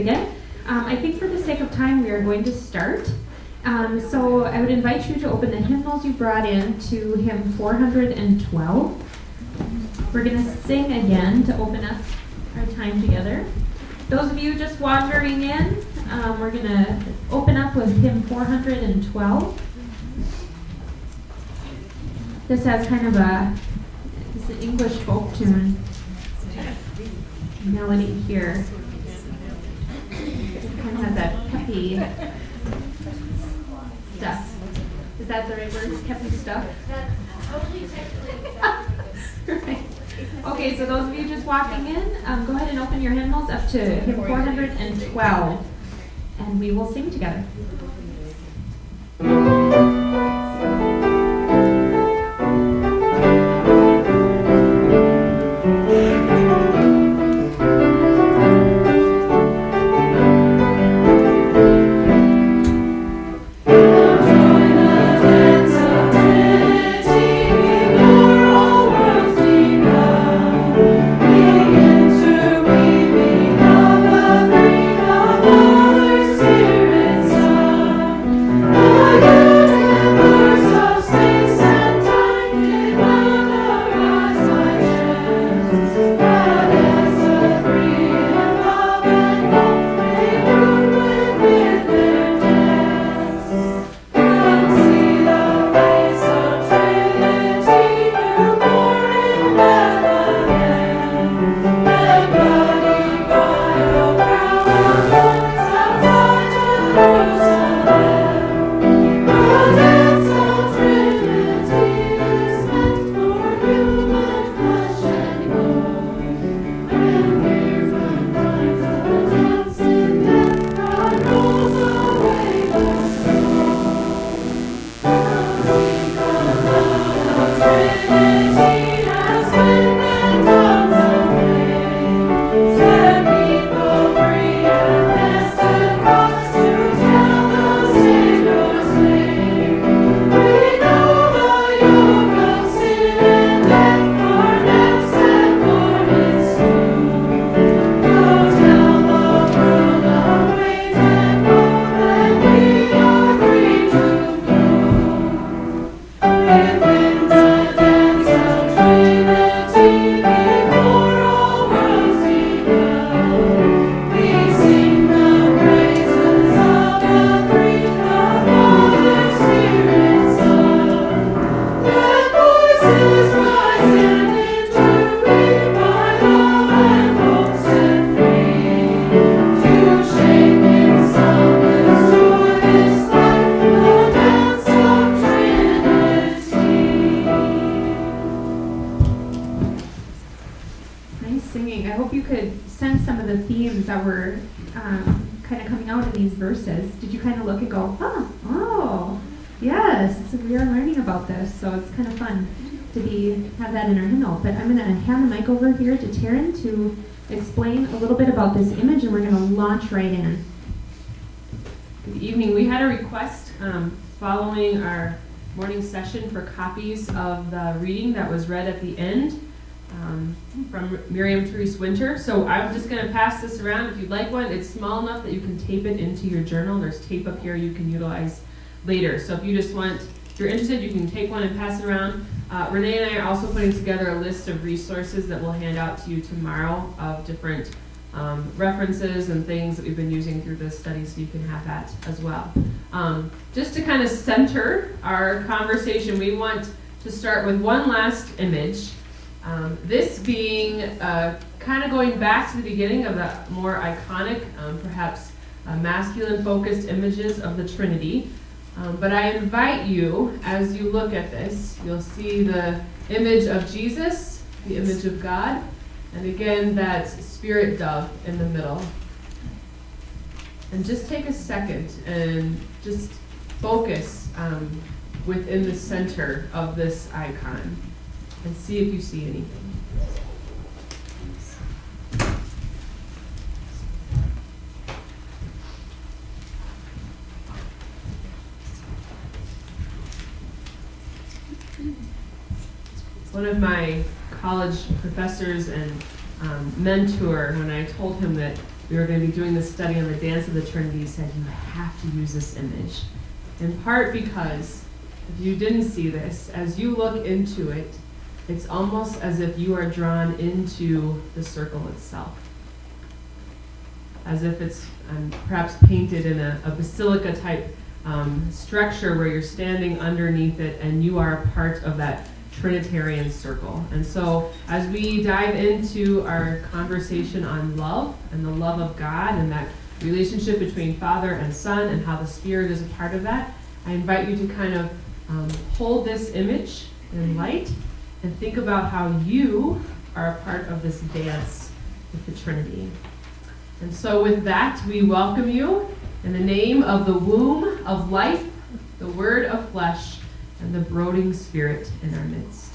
Again, I think for the sake of time, we are going to start. So I would invite you to open the hymnals you brought in to hymn 412. We're going to sing again to open up our time together. Those of you just wandering in, we're going to open up with hymn 412. This has kind of it's an English folk tune melody here. Kind of has that peppy stuff. Is that the right word? Peppy stuff? That's totally technically right. Okay, so those of you just walking in, go ahead and open your hymnals up to hymn 412, and we will sing together. Have that in our hymnal, but I'm going to hand the mic over here to Taryn to explain a little bit about this image, and we're going to launch right in. Good evening. We had a request following our morning session for copies of the reading that was read at the end from Miriam Therese Winter. So I'm just going to pass this around. If you'd like one, it's small enough that you can tape it into your journal. There's tape up here you can utilize later. So if you just want, if you're interested, you can take one and pass it around. Renee and I are also putting together a list of resources that we'll hand out to you tomorrow of different references and things that we've been using through this study, so you can have that as well. Just to kind of center our conversation, we want to start with one last image. This being kind of going back to the beginning of the more iconic, perhaps masculine-focused images of the Trinity. But I invite you, as you look at this, you'll see the image of Jesus, the image of God, and again, that spirit dove in the middle. And just take a second and just focus within the center of this icon and see if you see anything. One of my college professors and mentor, when I told him that we were going to be doing this study on the dance of the Trinity, he said, you have to use this image. In part because, if you didn't see this, as you look into it, it's almost as if you are drawn into the circle itself. As if it's perhaps painted in a basilica type structure where you're standing underneath it and you are a part of that Trinitarian circle. And so as we dive into our conversation on love and the love of God and that relationship between Father and Son and how the Spirit is a part of that, I invite you to kind of hold this image in light and think about how you are a part of this dance with the Trinity. And so with that, we welcome you in the name of the womb of life, the Word of flesh, and the brooding Spirit in our midst.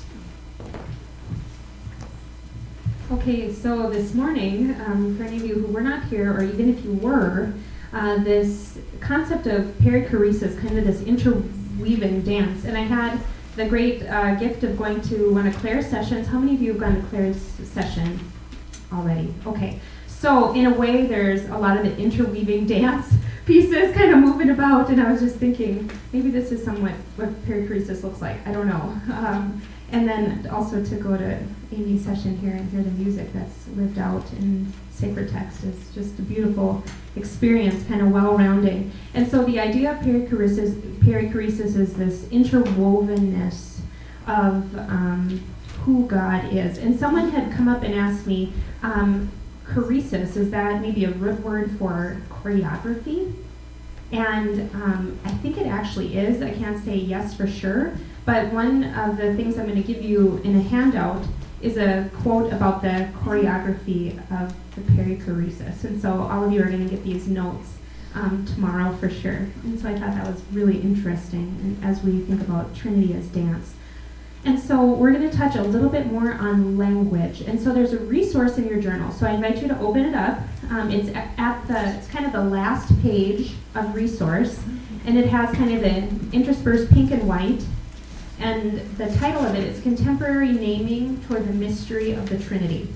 Okay, so this morning, for any of you who were not here, or even if you were, this concept of perichoresis, kind of this interweaving dance, and I had the great gift of going to one of Claire's sessions. How many of you have gone to Claire's session already? Okay, so in a way, there's a lot of the interweaving dance pieces kind of moving about, and I was just thinking, maybe this is somewhat what perichoresis looks like. I don't know. And then also to go to Amy's session here and hear the music that's lived out in sacred text is just a beautiful experience, kind of well-rounding. And so the idea of perichoresis is this interwovenness of who God is. And someone had come up and asked me, choresis, is that maybe a root word for choreography? And I think it actually is. I can't say yes for sure, but one of the things I'm going to give you in a handout is a quote about the choreography of the perichoresis. And so all of you are going to get these notes tomorrow for sure. And so I thought that was really interesting as we think about Trinity as dance. And so we're going to touch a little bit more on language. And so there's a resource in your journal. So I invite you to open it up. It's kind of the last page of resource, and it has kind of the interspersed pink and white. And the title of it is Contemporary Naming Toward the Mystery of the Trinity.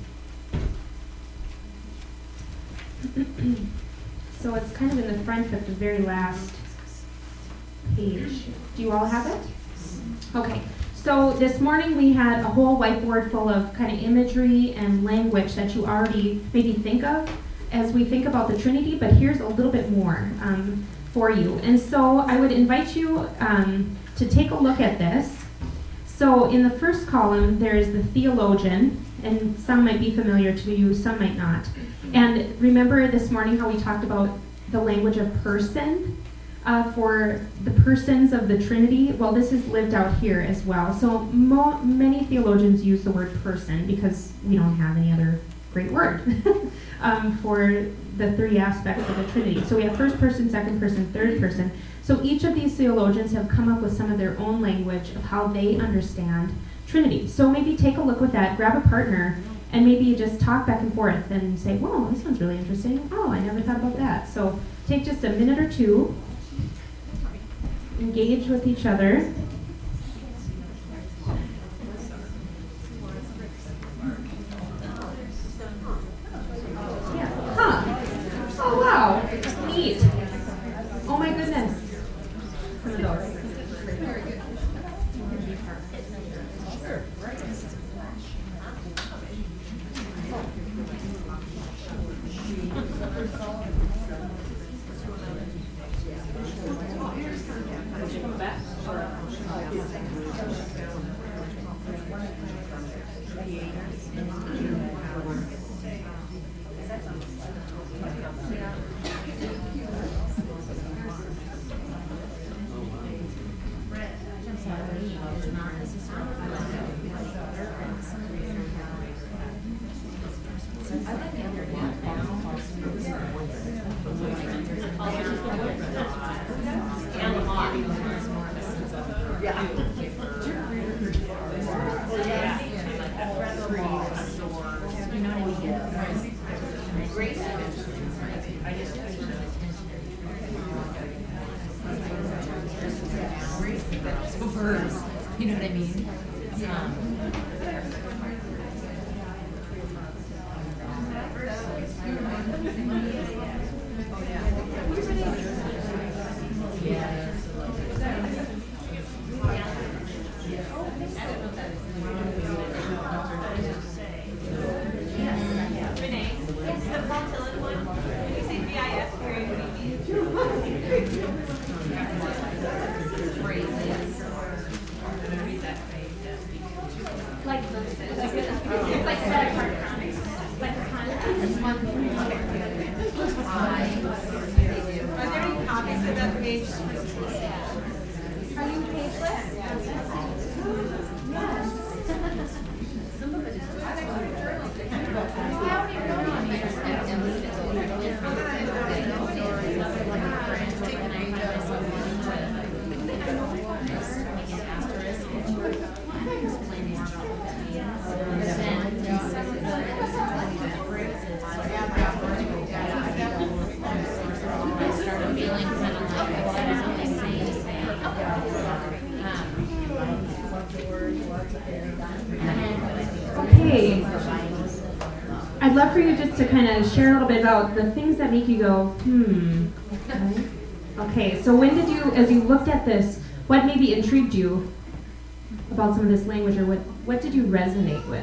So it's kind of in the front of the very last page. Do you all have it? Okay. So this morning we had a whole whiteboard full of kind of imagery and language that you already maybe think of as we think about the Trinity, but here's a little bit more for you. And so I would invite you to take a look at this. So in the first column, there is the theologian, and some might be familiar to you, some might not. And remember this morning how we talked about the language of person for the persons of the Trinity? Well, this is lived out here as well. So many theologians use the word person because we don't have any other great word for the three aspects of the Trinity. So we have first person, second person, third person. So each of these theologians have come up with some of their own language of how they understand Trinity. So maybe take a look with that, grab a partner, and maybe just talk back and forth and say, whoa, this one's really interesting. Oh, I never thought about that. So take just a minute or two, engage with each other. Yeah. Huh. Oh, wow. Neat. Oh, my goodness. Some of those. Verbs, you know what I mean? Yeah. there any copies of that page? Are you pageless? Okay. I'd love for you just to kind of share a little bit about the things that make you go, Okay, so when did you, as you looked at this, what maybe intrigued you about some of this language, or what did you resonate with?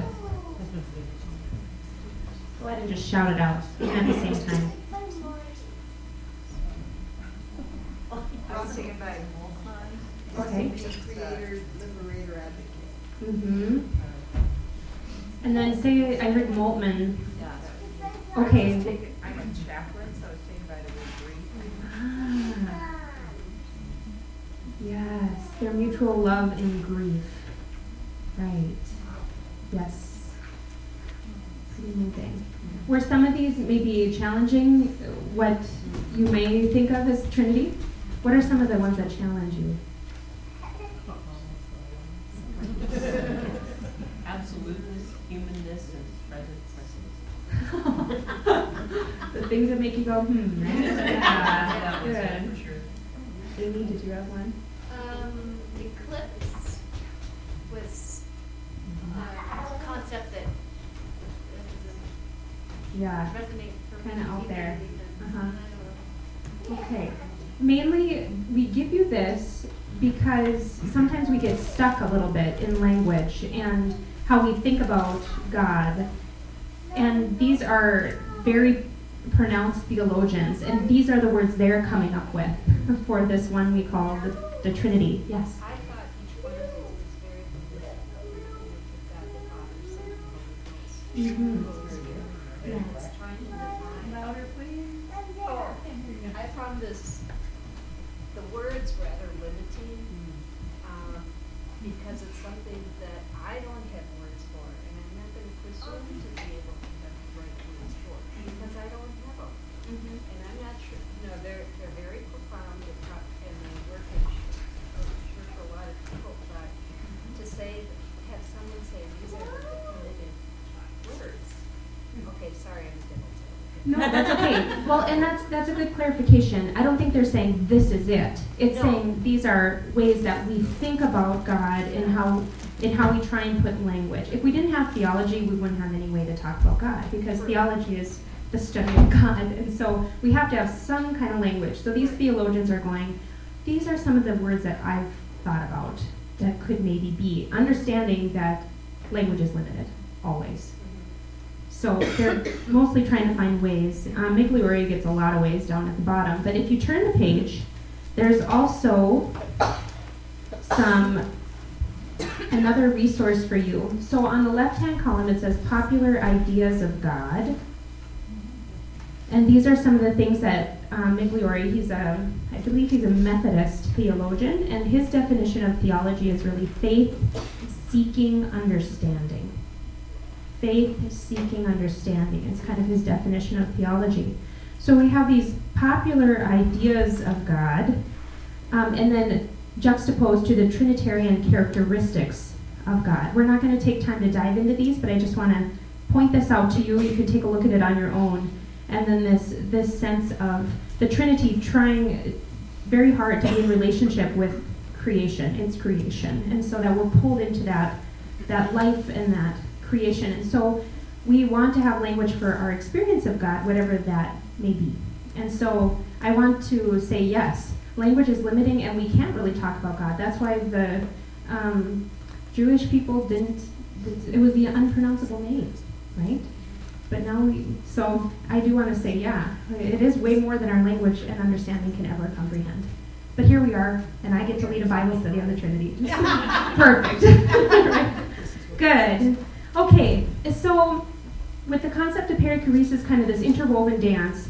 Go ahead and just shout it out at the same time. I'll take it back. Okay. Creator, liberator, advocate. Mm-hmm. And then say I heard Moltmann. Okay. I'm a chaplain, so I was taken by the word grief. Ah. Yes, their mutual love and grief. Right. Yes. Pretty moving. Were some of these maybe challenging what you may think of as Trinity? What are some of the ones that challenge you? Absoluteness, humanness, and present presence. The things that make you go, right? Yeah, Good. that was for sure. Amy, did you have one? Eclipse was a concept that Yeah. resonates for Kinda many out people. there. Uh-huh. I don't know. Okay. Mainly, we give you this because sometimes we get stuck a little bit in language and how we think about God. And these are very pronounced theologians, and these are the words they're coming up with for this one we call the Trinity. Yes? I thought each one of these was very familiar. God the Father, Son, and Holy Ghost. Mm-hmm. Holy Spirit. Yeah. It's trying to define. Louder, please. Oh, I found the words rather limiting, because it's something that I don't have words for, and I'm not going to presume to be able to have the right words for, because I don't have them. And I'm not sure, they're very profound, and they work in sure for a lot of people, but to have someone say, these are the definitive words. Okay, sorry, I'm devil's advocate. No, that's okay. Well, and that's a good clarification. I don't think they're saying this is it. It's No. saying these are ways that we think about God and how we try and put language. If we didn't have theology, we wouldn't have any way to talk about God, because theology is the study of God, and so we have to have some kind of language. So these theologians are going, these are some of the words that I've thought about that could maybe be, understanding that language is limited, always. So they're mostly trying to find ways. Migliore gets a lot of ways down at the bottom, but if you turn the page, there's also another resource for you. So on the left-hand column, it says Popular Ideas of God. And these are some of the things that Migliore, I believe he's a Methodist theologian, and his definition of theology is really faith-seeking understanding. Faith-seeking understanding is kind of his definition of theology. So we have these popular ideas of God, and then juxtaposed to the Trinitarian characteristics of God. We're not going to take time to dive into these, but I just want to point this out to you. You can take a look at it on your own. And then this sense of the Trinity trying very hard to be in relationship with creation, its creation. And so that we're pulled into that life and that creation. And so we want to have language for our experience of God, whatever that may be. And so I want to say yes, language is limiting and we can't really talk about God. That's why the Jewish people it was the unpronounceable name, right? But now so I do want to say, yeah, it is way more than our language and understanding can ever comprehend. But here we are, and I get to lead a Bible study on the Trinity. Perfect. Good. Okay, so with the concept of perichoresis, kind of this interwoven dance,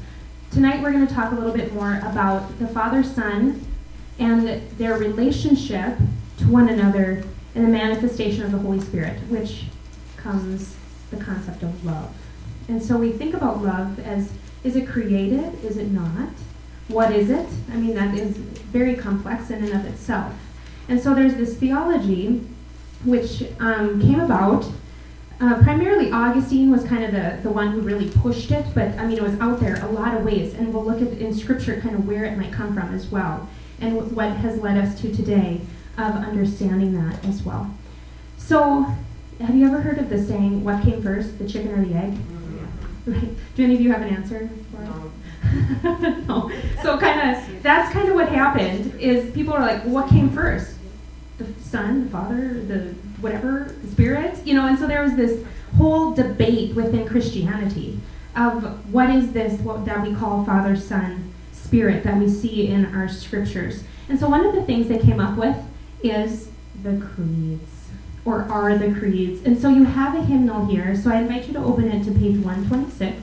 tonight we're going to talk a little bit more about the Father, Son, and their relationship to one another in the manifestation of the Holy Spirit, which comes the concept of love. And so we think about love as, is it created? Is it not? What is it? I mean, that is very complex in and of itself. And so there's this theology which came about. Primarily Augustine was kind of the one who really pushed it, but I mean, it was out there a lot of ways, and we'll look at in Scripture kind of where it might come from as well, and what has led us to today of understanding that as well. So, have you ever heard of the saying, what came first, the chicken or the egg? Right. Do any of you have an answer for it? No. So that's kind of what happened, is people are like, well, what came first? The Son, the Father, the whatever, the Spirit? You know, and so there was this whole debate within Christianity of what is this, what that we call Father, Son, Spirit that we see in our scriptures. And so one of the things they came up with is the creeds, or are the creeds. And so you have a hymnal here, so I invite you to open it to page 126.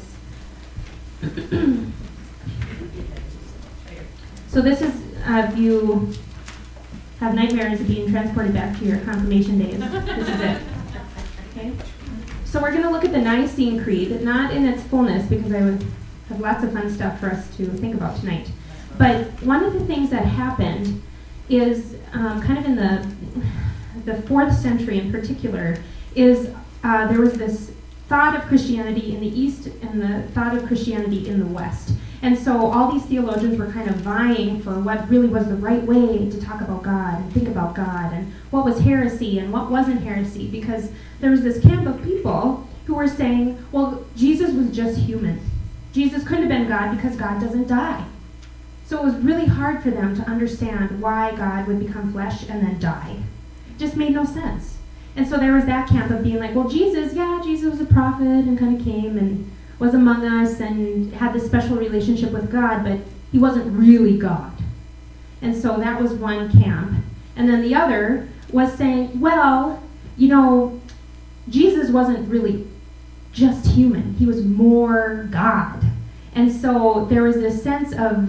So this is, if you have nightmares of being transported back to your confirmation days, this is it. Okay? So we're going to look at the Nicene Creed, not in its fullness, because I would have lots of fun stuff for us to think about tonight. But one of the things that happened is kind of in the 4th century in particular, is there was this thought of Christianity in the East and the thought of Christianity in the West. And so all these theologians were kind of vying for what really was the right way to talk about God and think about God, and what was heresy and what wasn't heresy, because there was this camp of people who were saying, well, Jesus was just human. Jesus couldn't have been God because God doesn't die. So it was really hard for them to understand why God would become flesh and then die. It just made no sense. And so there was that camp of being like, well, Jesus was a prophet and kind of came and was among us and had this special relationship with God, but he wasn't really God. And so that was one camp. And then the other was saying, well, you know, Jesus wasn't really just human. He was more God. And so there was this sense of,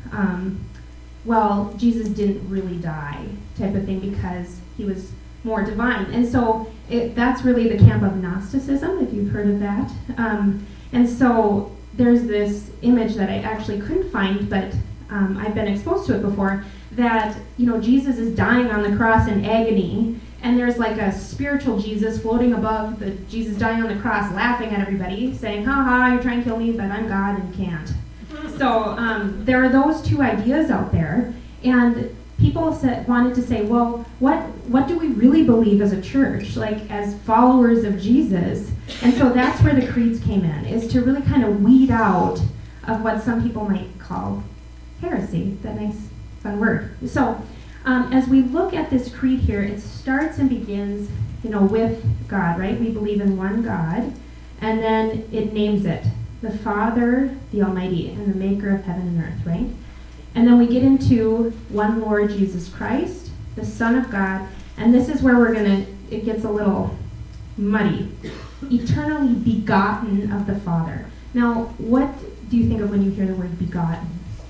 well, Jesus didn't really die type of thing because he was more divine. And so that's really the camp of Gnosticism, if you've heard of that. And so there's this image that I actually couldn't find, but I've been exposed to it before, that, you know, Jesus is dying on the cross in agony, and there's like a spiritual Jesus floating above the Jesus dying on the cross, laughing at everybody, saying, ha ha, you're trying to kill me, but I'm God and can't. So there are those two ideas out there, and people wanted to say, well, what do we really believe as a church, like as followers of Jesus? And so that's where the creeds came in, is to really kind of weed out of what some people might call heresy. That nice, fun word. So as we look at this creed here, it starts and begins, you know, with God, right? We believe in one God, and then it names it, the Father, the Almighty, and the maker of heaven and earth, right? And then we get into one Lord Jesus Christ, the Son of God, and this is where it gets a little muddy. Eternally begotten of the Father. Now, what do you think of when you hear the word begotten?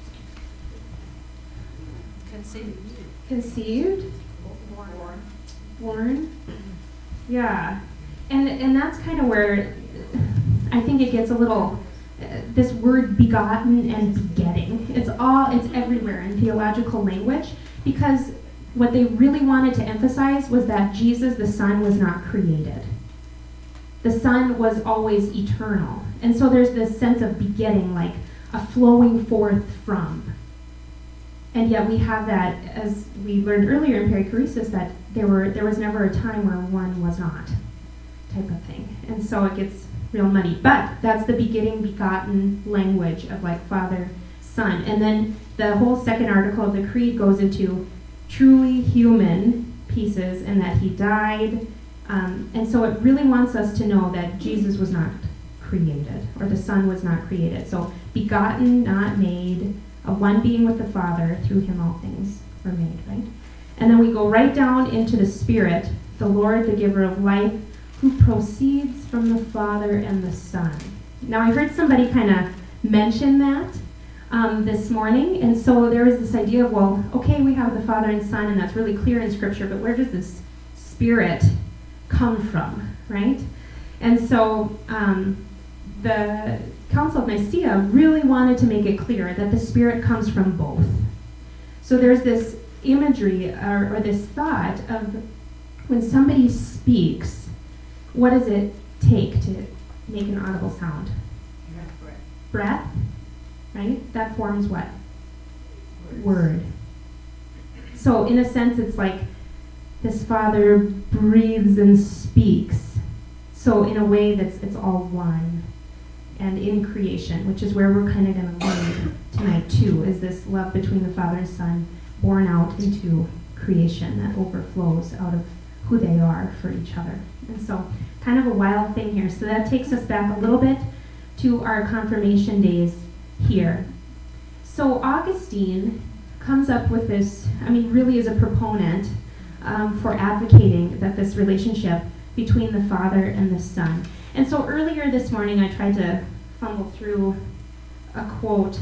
Conceived? Born? Yeah. And that's kind of where I think it gets a little, this word begotten and begetting. It's everywhere in theological language, because what they really wanted to emphasize was that Jesus, the Son, was not created. The Son was always eternal. And so there's this sense of begetting, like a flowing forth from. And yet we have that, as we learned earlier in perichoresis, that there was never a time where one was not, type of thing. And so it gets real muddy. But that's the begetting, begotten language of like Father, Son. And then the whole second article of the creed goes into truly human pieces, and that he died. And so it really wants us to know that Jesus was not created, or the Son was not created. So begotten, not made, a one being with the Father, through him all things were made, right? And then we go right down into the Spirit, the Lord, the giver of life, who proceeds from the Father and the Son. Now I heard somebody kind of mention that, this morning. And so there was this idea of, well, okay, we have the Father and Son, and that's really clear in Scripture, but where does this Spirit come from, right? And so the Council of Nicaea really wanted to make it clear that the Spirit comes from both. So there's this imagery or this thought of when somebody speaks, what does it take to make an audible sound? Breath, right? That forms what? Word. So in a sense, it's like this Father breathes and speaks. So in a way, it's all one. And in creation, which is where we're kind of going to learn tonight too, is this love between the Father and Son born out into creation that overflows out of who they are for each other. And so kind of a wild thing here. So that takes us back a little bit to our confirmation days here. So Augustine comes up with this, really is a proponent for advocating that this relationship between the Father and the Son. And so earlier this morning I tried to fumble through a quote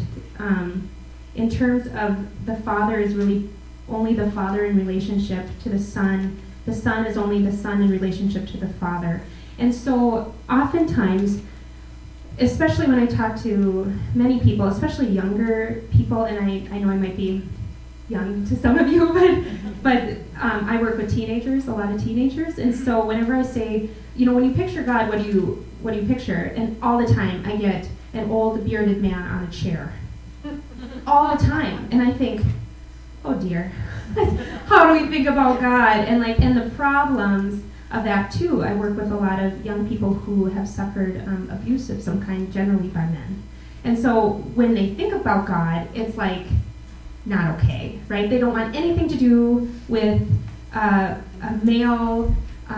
in terms of the Father is really only the Father in relationship to the Son. The Son is only the Son in relationship to the Father. And so oftentimes, especially when I talk to many people, especially younger people, and I know I might be young to some of you, but I work with teenagers, a lot of teenagers, and so whenever I say, when you picture God, what do you picture? And all the time I get an old bearded man on a chair. All the time. And I think, oh dear, how do we think about God? And the problems of that too. I work with a lot of young people who have suffered abuse of some kind, generally by men. And so when they think about God, it's like not okay, right? They don't want anything to do with a male,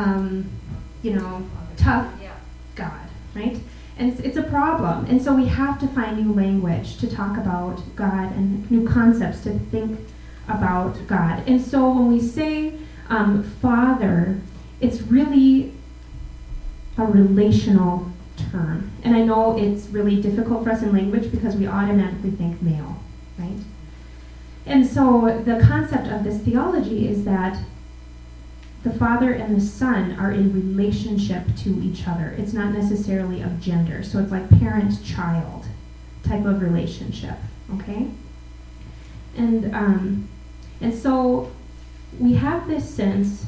tough God, right? And it's a problem. And so we have to find new language to talk about God and new concepts to think about God. And so when we say Father, it's really a relational term. And I know it's really difficult for us in language because we automatically think male, right? And so the concept of this theology is that the Father and the Son are in relationship to each other. It's not necessarily of gender. So it's like parent-child type of relationship, okay? And so we have this sense,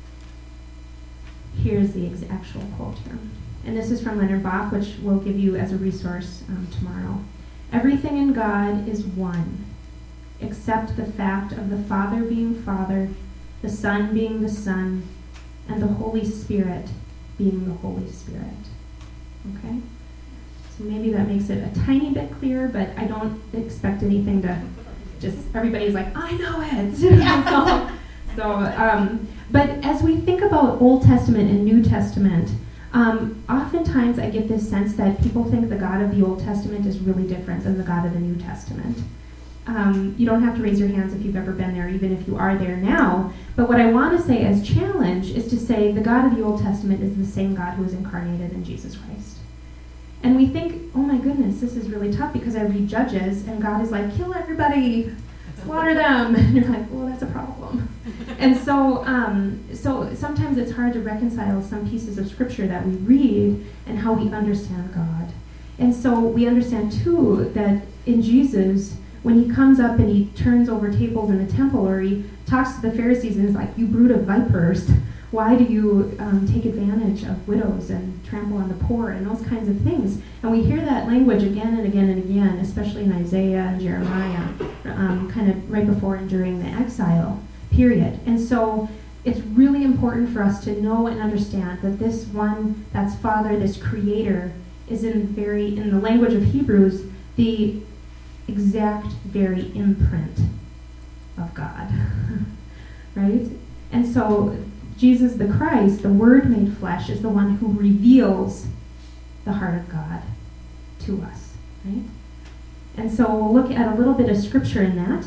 here's the actual quote here. And this is from Leonard Bach, which we'll give you as a resource tomorrow. Everything in God is one, except the fact of the Father being Father, the Son being the Son, and the Holy Spirit being the Holy Spirit. Okay? So maybe that makes it a tiny bit clearer, but I don't expect anything to just, everybody's like, I know it. But as we think about Old Testament and New Testament, oftentimes I get this sense that people think the God of the Old Testament is really different than the God of the New Testament. You don't have to raise your hands if you've ever been there, even if you are there now. But what I want to say as challenge is to say the God of the Old Testament is the same God who was incarnated in Jesus Christ. And we think, oh my goodness, this is really tough because I read Judges and God is like, kill everybody, slaughter them. And you're like, well, that's a problem. And so sometimes it's hard to reconcile some pieces of scripture that we read and how we understand God. And so we understand too that in Jesus, when he comes up and he turns over tables in the temple, or he talks to the Pharisees and is like, you brood of vipers, why do you take advantage of widows and trample on the poor and those kinds of things? And we hear that language again and again and again, especially in Isaiah and Jeremiah, kind of right before and during the exile period. And so it's really important for us to know and understand that this one that's Father, this Creator, is in the language of Hebrews, the exact very imprint of God, right? And so Jesus the Christ, the Word made flesh, is the one who reveals the heart of God to us, right? And so we'll look at a little bit of scripture in that.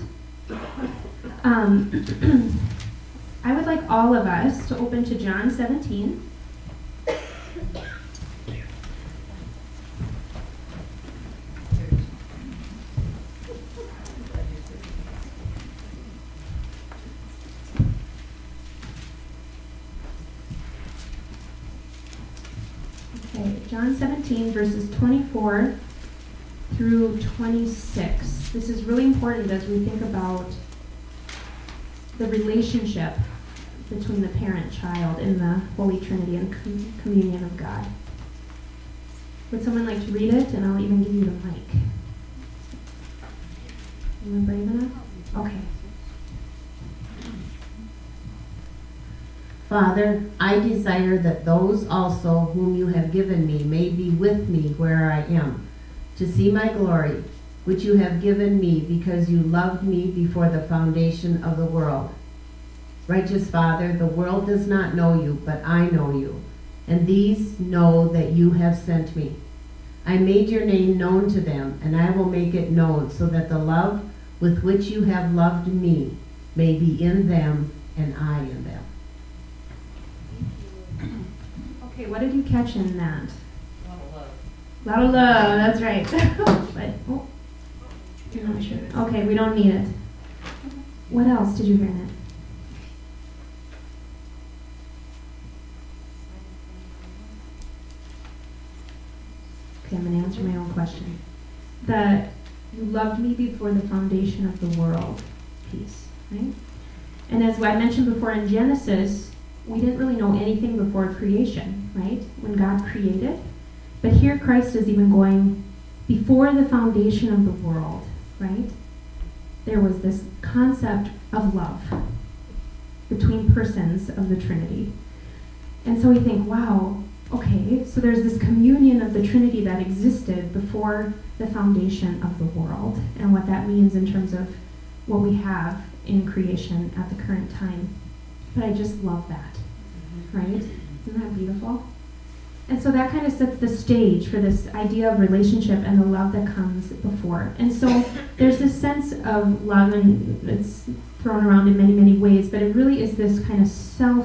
I would like all of us to open to John 17. John 17, verses 24 through 26. This is really important as we think about the relationship between the parent, child, and the Holy Trinity and communion of God. Would someone like to read it? And I'll even give you the mic. Anyone brave enough? Okay. Father, I desire that those also whom you have given me may be with me where I am, to see my glory, which you have given me because you loved me before the foundation of the world. Righteous Father, the world does not know you, but I know you, and these know that you have sent me. I made your name known to them, and I will make it known, so that the love with which you have loved me may be in them, and I in them. Okay, what did you catch in that? A lot of love. Lot of love, that's right. But, you're not sure. Okay, we don't need it. What else did you hear in it? Okay, I'm going to answer my own question. That you loved me before the foundation of the world piece, right? And as I mentioned before in Genesis, we didn't really know anything before creation, right? When God created. But here Christ is even going before the foundation of the world, right? There was this concept of love between persons of the Trinity. And so we think, wow, okay, so there's this communion of the Trinity that existed before the foundation of the world, and what that means in terms of what we have in creation at the current time. But I just love that, right? Isn't that beautiful? And so that kind of sets the stage for this idea of relationship and the love that comes before. And so there's this sense of love, and it's thrown around in many, many ways, but it really is this kind of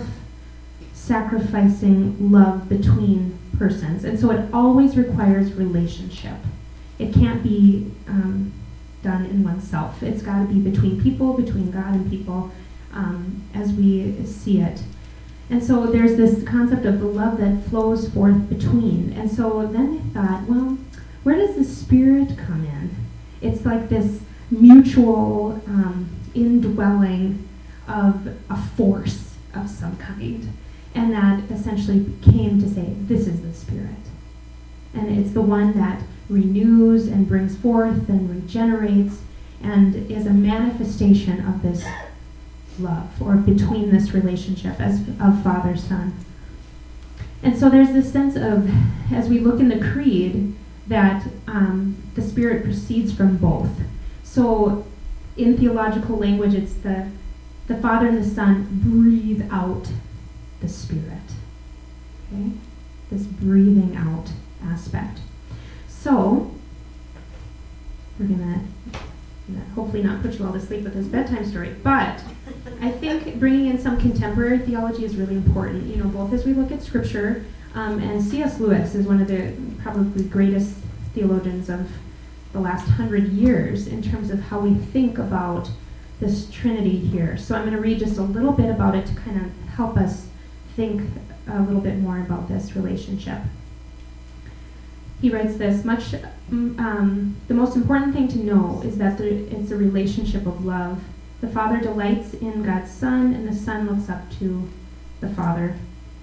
self-sacrificing love between persons. And so it always requires relationship. It can't be done in oneself. It's got to be between people, between God and people, as we see it. And so there's this concept of the love that flows forth between. And so then they thought, well, where does the Spirit come in? It's like this mutual indwelling of a force of some kind. And that essentially came to say, this is the Spirit. And it's the one that renews and brings forth and regenerates and is a manifestation of this love, or between this relationship of father-son. And so there's this sense of, as we look in the creed, that the Spirit proceeds from both. So in theological language, it's the Father and the Son breathe out the Spirit. Okay? This breathing out aspect. So we're gonna hopefully not put you all to sleep with this bedtime story, but I think bringing in some contemporary theology is really important, both as we look at Scripture, and C.S. Lewis is one of the probably greatest theologians of the last 100 years in terms of how we think about this Trinity here. So I'm going to read just a little bit about it to kind of help us think a little bit more about this relationship. He writes this, the most important thing to know is that it's a relationship of love. The Father delights in God's Son, and the Son looks up to the Father.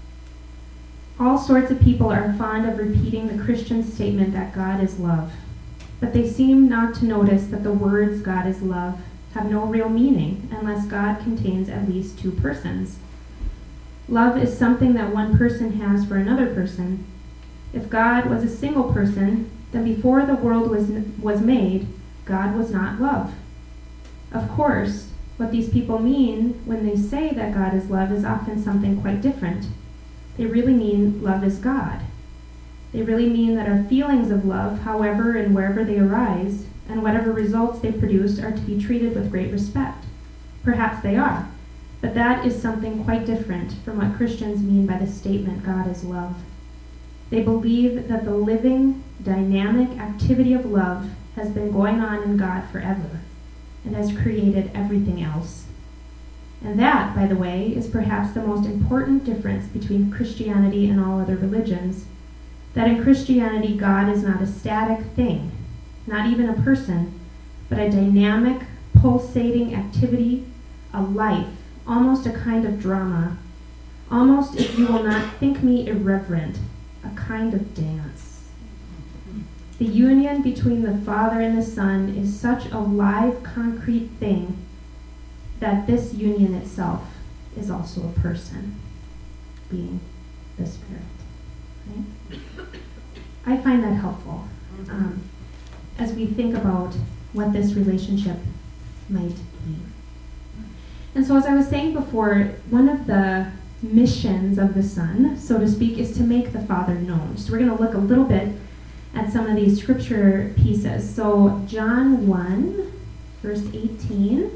All sorts of people are fond of repeating the Christian statement that God is love, but they seem not to notice that the words God is love have no real meaning unless God contains at least two persons. Love is something that one person has for another person. If God was a single person, then before the world was made, God was not love. Of course, what these people mean when they say that God is love is often something quite different. They really mean love is God. They really mean that our feelings of love, however and wherever they arise, and whatever results they produce, are to be treated with great respect. Perhaps they are, but that is something quite different from what Christians mean by the statement, God is love. They believe that the living, dynamic activity of love has been going on in God forever and has created everything else. And that, by the way, is perhaps the most important difference between Christianity and all other religions. That in Christianity, God is not a static thing, not even a person, but a dynamic, pulsating activity, a life, almost a kind of drama, almost, if you will not think me irreverent, a kind of dance. The union between the Father and the Son is such a live, concrete thing that this union itself is also a person, being the Spirit. Right? I find that helpful as we think about what this relationship might be. And so, as I was saying before, one of the missions of the Son, so to speak, is to make the Father known. So we're going to look a little bit at some of these scripture pieces. So John 1, verse 18.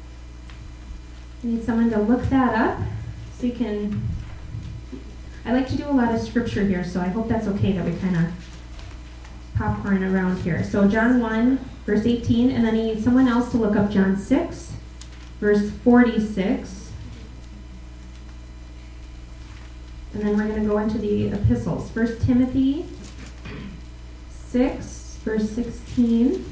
I need someone to look that up so you can... I like to do a lot of scripture here, so I hope that's okay that we kind of popcorn around here. So John 1, verse 18, and then I need someone else to look up John 6, verse 46. And then we're going to go into the epistles. 1 Timothy 6, verse 16.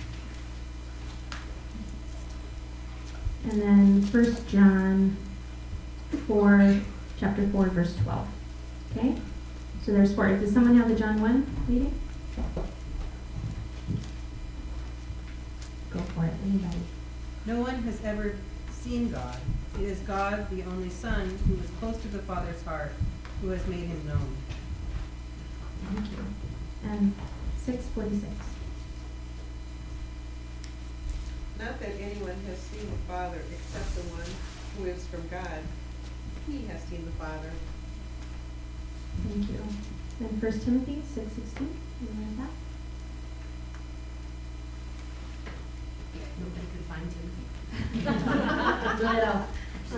And then 1 John 4, chapter 4, verse 12. Okay? So there's 4. Does someone have the John 1 reading? Go for it, anybody. No one has ever seen God. It is God, the only Son, who is close to the Father's heart, who has made him known. Thank you. And 6:46. Not that anyone has seen the Father except the one who is from God. He has seen the Father. Thank you. And 1 Timothy 6:16. You read that? Nobody could find Timothy. Let it out.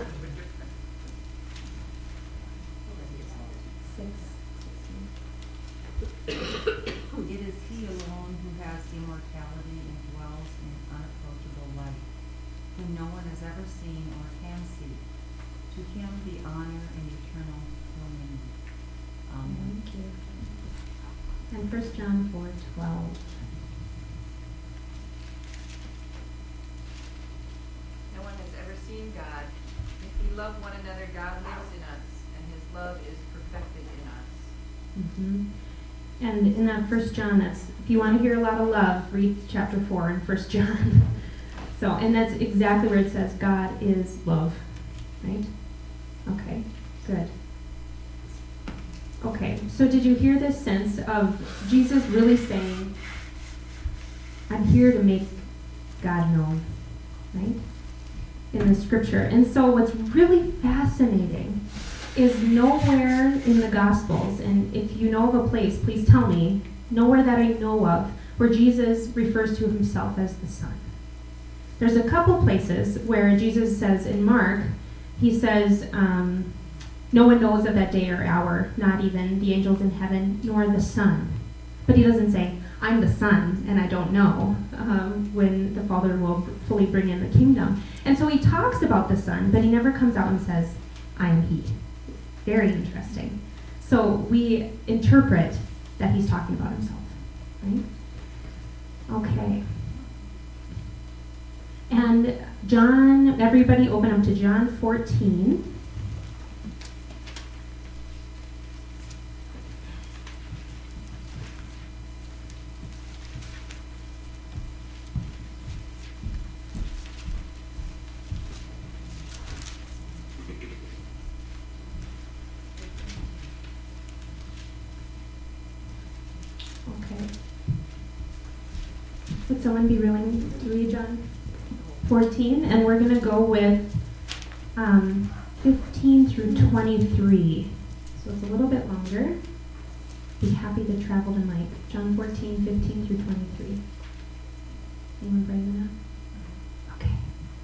6:16. It is he alone who has immortality and dwells in unapproachable light, whom no one has ever seen or can see. To him be honor and eternal dominion. Amen. Thank you. And 1 John 4:12. No one has ever seen God. If we love one another, God lives in us, and his love is perfected in us. Mm-hmm. And in that 1 John, that's, if you want to hear a lot of love, read chapter 4 in 1 John. So, and that's exactly where it says God is love, right? Okay, good. Okay, so did you hear this sense of Jesus really saying, I'm here to make God known, right? In the scripture. And so what's really fascinating is nowhere in the Gospels, and if you know of a place, please tell me, nowhere that I know of, where Jesus refers to himself as the Son. There's a couple places where Jesus says in Mark, he says, no one knows of that day or hour, not even the angels in heaven, nor the Son. But he doesn't say, I'm the Son, and I don't know when the Father will fully bring in the kingdom. And so he talks about the Son, but he never comes out and says, I am he. Very interesting. So we interpret that he's talking about himself, right? Okay. And John, everybody open up to John 14. Okay. Would someone be willing to read John 14? And we're going to go with 15 through 23. So it's a little bit longer. Be happy to travel to Mike. John 14, 15 through 23. Anyone bring that up? Okay.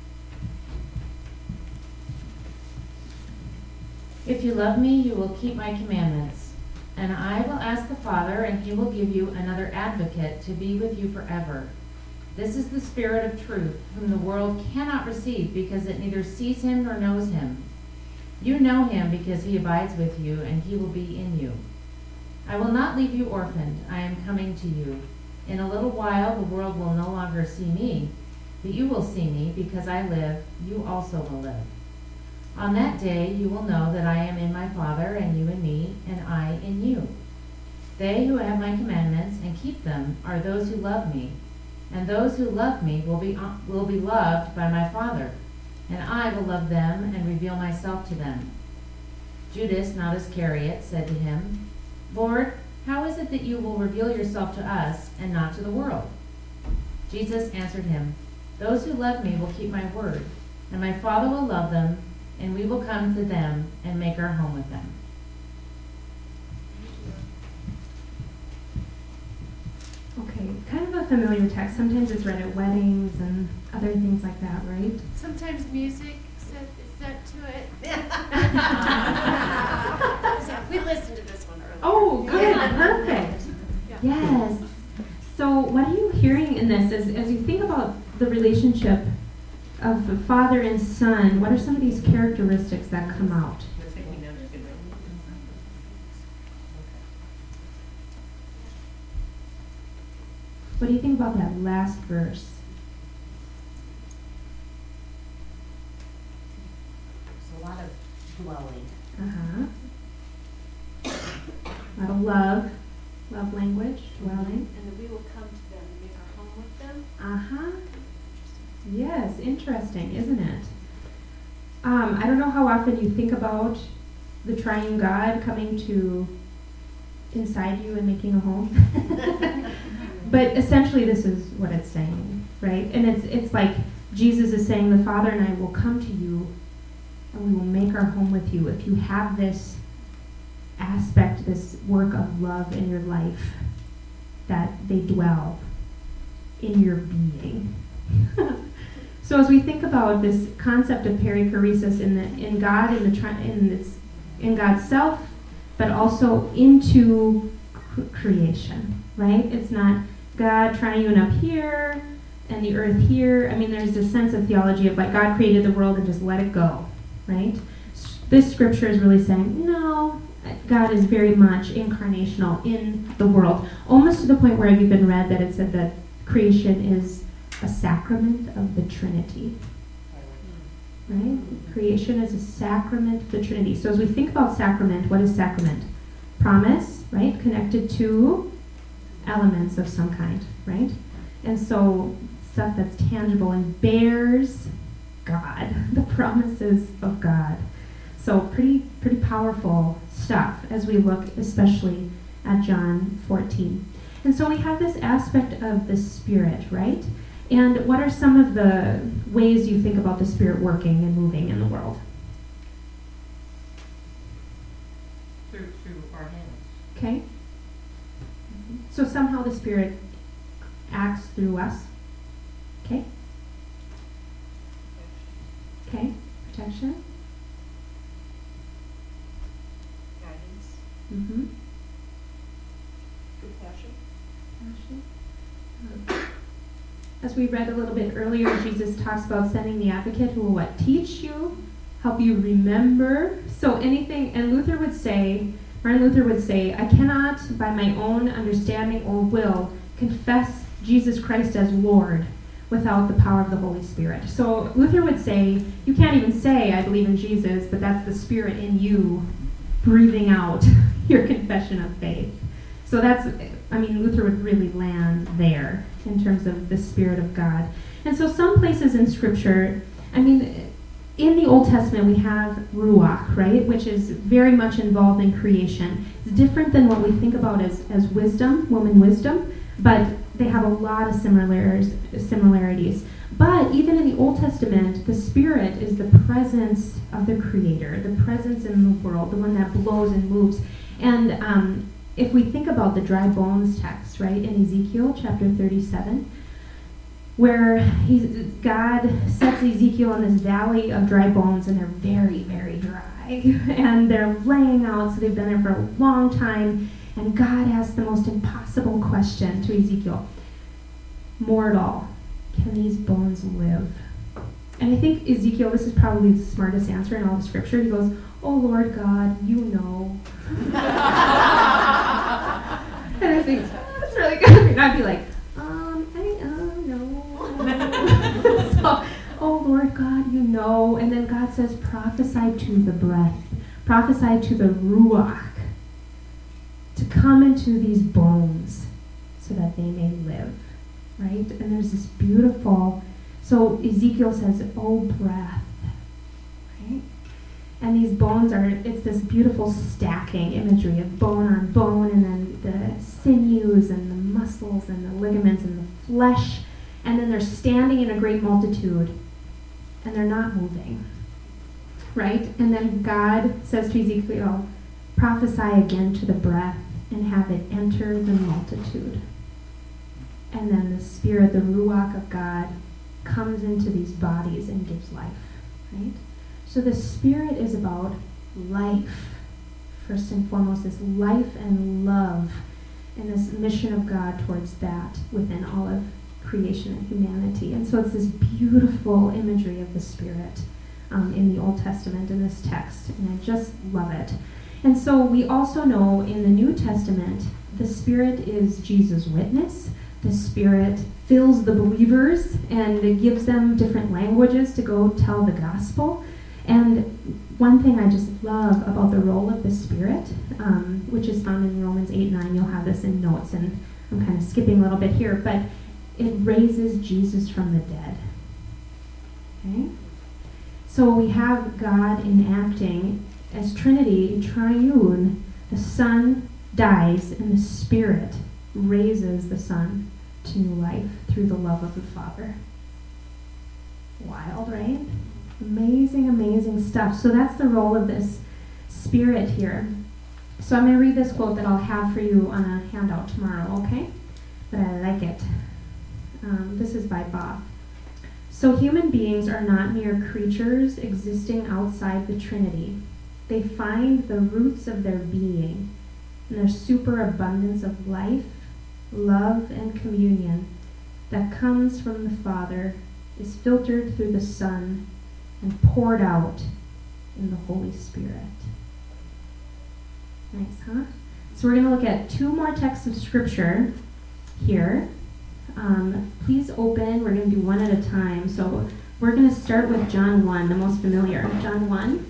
If you love me, you will keep my commandments. And I will ask the Father, and he will give you another advocate to be with you forever. This is the Spirit of truth, whom the world cannot receive because it neither sees him nor knows him. You know him because he abides with you, and he will be in you. I will not leave you orphaned. I am coming to you. In a little while the world will no longer see me, but you will see me. Because I live, you also will live. On that day you will know that I am in my Father, and you in me, and I in you. They who have my commandments and keep them are those who love me, and those who love me will be loved by my Father, and I will love them and reveal myself to them. Judas, not Iscariot, said to him, Lord, how is it that you will reveal yourself to us and not to the world? Jesus answered him, Those who love me will keep my word, and my Father will love them, and we will come to them and make our home with them. Okay, kind of a familiar text. Sometimes it's read at weddings and other things like that, right? Sometimes music is set to it. We listened to this one earlier. Oh, good, perfect. Yes. So what are you hearing in this as you think about the relationship of the father and son? What are some of these characteristics that come out? What do you think about that last verse? There's a lot of dwelling. A lot of love language, dwelling. And that we will come to them and make our home with them. Yes, interesting, isn't it? I don't know how often you think about the triune God coming to inside you and making a home. But essentially this is what it's saying, right? And it's like Jesus is saying, the Father and I will come to you and we will make our home with you if you have this aspect, this work of love in your life, that they dwell in your being. So as we think about this concept of perichoresis in God, in God's self, but also into creation, right? It's not God triune up here and the earth here. I mean, there's this sense of theology of like God created the world and just let it go, right? This scripture is really saying, no, God is very much incarnational in the world, almost to the point where I've even read that it said that creation is a sacrament of the Trinity, right? Creation is a sacrament of the Trinity. So as we think about sacrament, what is sacrament? Promise, right? Connected to elements of some kind, right? And so stuff that's tangible and bears God, the promises of God. So pretty powerful stuff as we look especially at John 14. And so we have this aspect of the Spirit, right? And what are some of the ways you think about the Spirit working and moving in the world? Through our hands. Okay. So somehow the Spirit acts through us. Okay. Okay. Protection. Guidance. Mm-hmm. Compassion. As we read a little bit earlier, Jesus talks about sending the advocate who will what? Teach you, help you remember. So anything, and Martin Luther would say, I cannot by my own understanding or will confess Jesus Christ as Lord without the power of the Holy Spirit. So Luther would say, you can't even say I believe in Jesus, but that's the Spirit in you breathing out your confession of faith. So Luther would really land there in terms of the Spirit of God. And so some places in Scripture, in the Old Testament we have Ruach, right, which is very much involved in creation. It's different than what we think about as wisdom, woman wisdom, but they have a lot of similarities. But even in the Old Testament, the Spirit is the presence of the Creator, the presence in the world, the one that blows and moves. And if we think about the dry bones text, right, in Ezekiel chapter 37, where God sets Ezekiel in this valley of dry bones, and they're very, very dry. And they're laying out, so they've been there for a long time. And God asks the most impossible question to Ezekiel. Mortal, can these bones live? And I think Ezekiel, this is probably the smartest answer in all of Scripture. He goes, oh Lord God, you know. And I think, that's really good. And I'd be like, no. So, oh Lord God, you know. And then God says, prophesy to the breath. Prophesy to the ruach. To come into these bones so that they may live. Right? And there's this beautiful, so Ezekiel says, oh breath. Right? And these bones are, it's this beautiful stacking imagery of bone on bone, and then the sinews and the muscles and the ligaments and the flesh. And then they're standing in a great multitude, and they're not moving. Right? And then God says to Ezekiel, prophesy again to the breath and have it enter the multitude. And then the Spirit, the Ruach of God, comes into these bodies and gives life. Right? So the Spirit is about life, first and foremost, this life and love, and this mission of God towards that within all of creation and humanity. And so it's this beautiful imagery of the Spirit in the Old Testament in this text, and I just love it. And so we also know in the New Testament, the Spirit is Jesus' witness. The Spirit fills the believers and it gives them different languages to go tell the gospel. And one thing I just love about the role of the Spirit, which is found in Romans 8:9, you'll have this in notes, and I'm kind of skipping a little bit here, but it raises Jesus from the dead. Okay? So we have God enacting as Trinity, triune. The Son dies and the Spirit raises the Son to new life through the love of the Father. Wild, right? Amazing, amazing stuff. So that's the role of this Spirit here. So I'm going to read this quote that I'll have for you on a handout tomorrow, okay? But I like it. This is by Bob. So human beings are not mere creatures existing outside the Trinity. They find the roots of their being and their superabundance of life, love, and communion that comes from the Father is filtered through the Son and poured out in the Holy Spirit. Nice, huh? So we're going to look at two more texts of Scripture here. Please open. We're going to do one at a time. So we're going to start with John 1, the most familiar. John 1.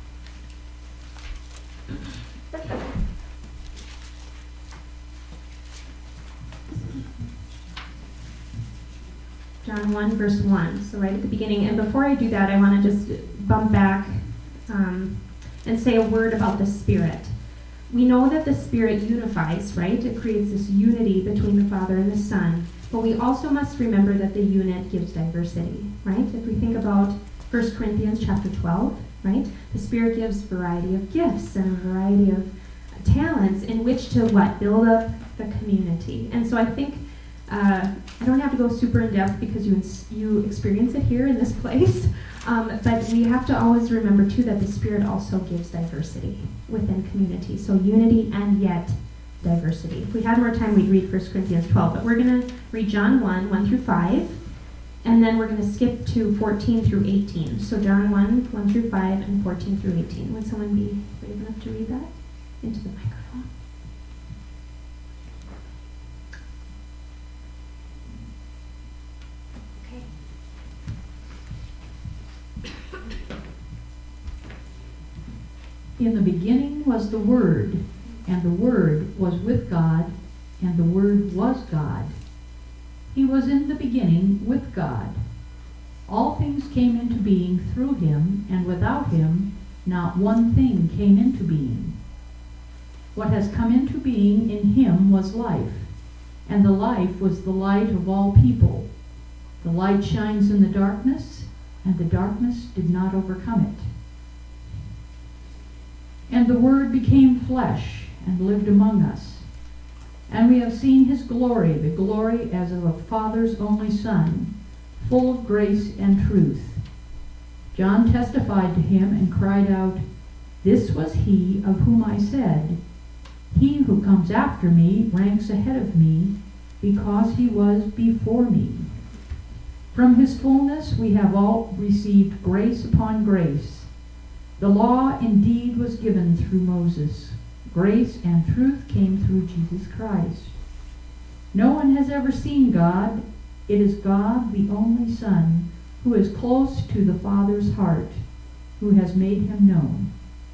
John 1, verse 1, so right at the beginning. And before I do that, I want to just bump back and say a word about the Spirit. We know that the Spirit unifies, right? It creates this unity between the Father and the Son. But we also must remember that the unit gives diversity, right? If we think about 1 Corinthians chapter 12, right? The Spirit gives variety of gifts and a variety of talents in which to what? Build up the community. And so I think I don't have to go super in depth because you experience it here in this place, but we have to always remember too that the Spirit also gives diversity within community. So unity and yet diversity. If we had more time, we'd read 1 Corinthians 12, but we're going to read John 1, 1 through 5, and then we're going to skip to 14 through 18. So John 1, 1 through 5, and 14 through 18. Would someone be brave enough to read that into the microphone? In the beginning was the Word, and the Word was with God, and the Word was God. He was in the beginning with God. All things came into being through him, and without him not one thing came into being. What has come into being in him was life, and the life was the light of all people. The light shines in the darkness, and the darkness did not overcome it. And the Word became flesh and lived among us. And we have seen his glory, the glory as of a Father's only Son, full of grace and truth. John testified to him and cried out, "This was he of whom I said, 'He who comes after me ranks ahead of me, because he was before me.' From his fullness we have all received grace upon grace. The law indeed was given through Moses, Grace and truth came through Jesus Christ. No one has ever seen God. It is God, the only Son, who is close to the Father's heart, who has made him known.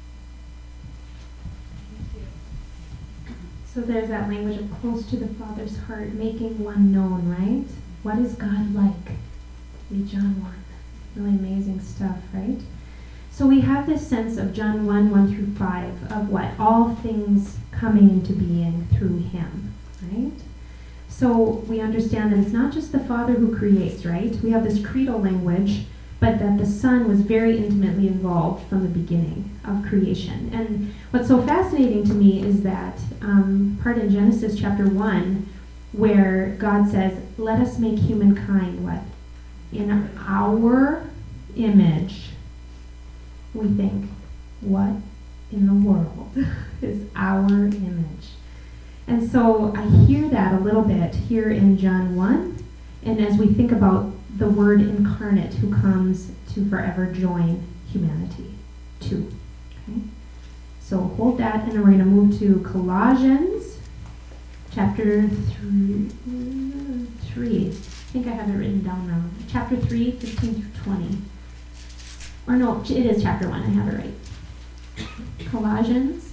So there's that language of close to the Father's heart, making one known, right? What is God like? Read John 1. Really amazing stuff, right? So we have this sense of John 1, 1 through 5, of what? All things coming into being through him, right? So we understand that it's not just the Father who creates, right? We have this creedal language, but that the Son was very intimately involved from the beginning of creation. And what's so fascinating to me is that part in Genesis chapter 1, where God says, let us make humankind what? In our image. We think, what in the world is our image? And so I hear that a little bit here in John 1, and as we think about the Word incarnate who comes to forever join humanity too. Okay? So hold that, and we're going to move to Colossians chapter 3. I think I have it written down now. Chapter 3, 15 through 20. Or no, it is chapter 1. I have it right. Colossians.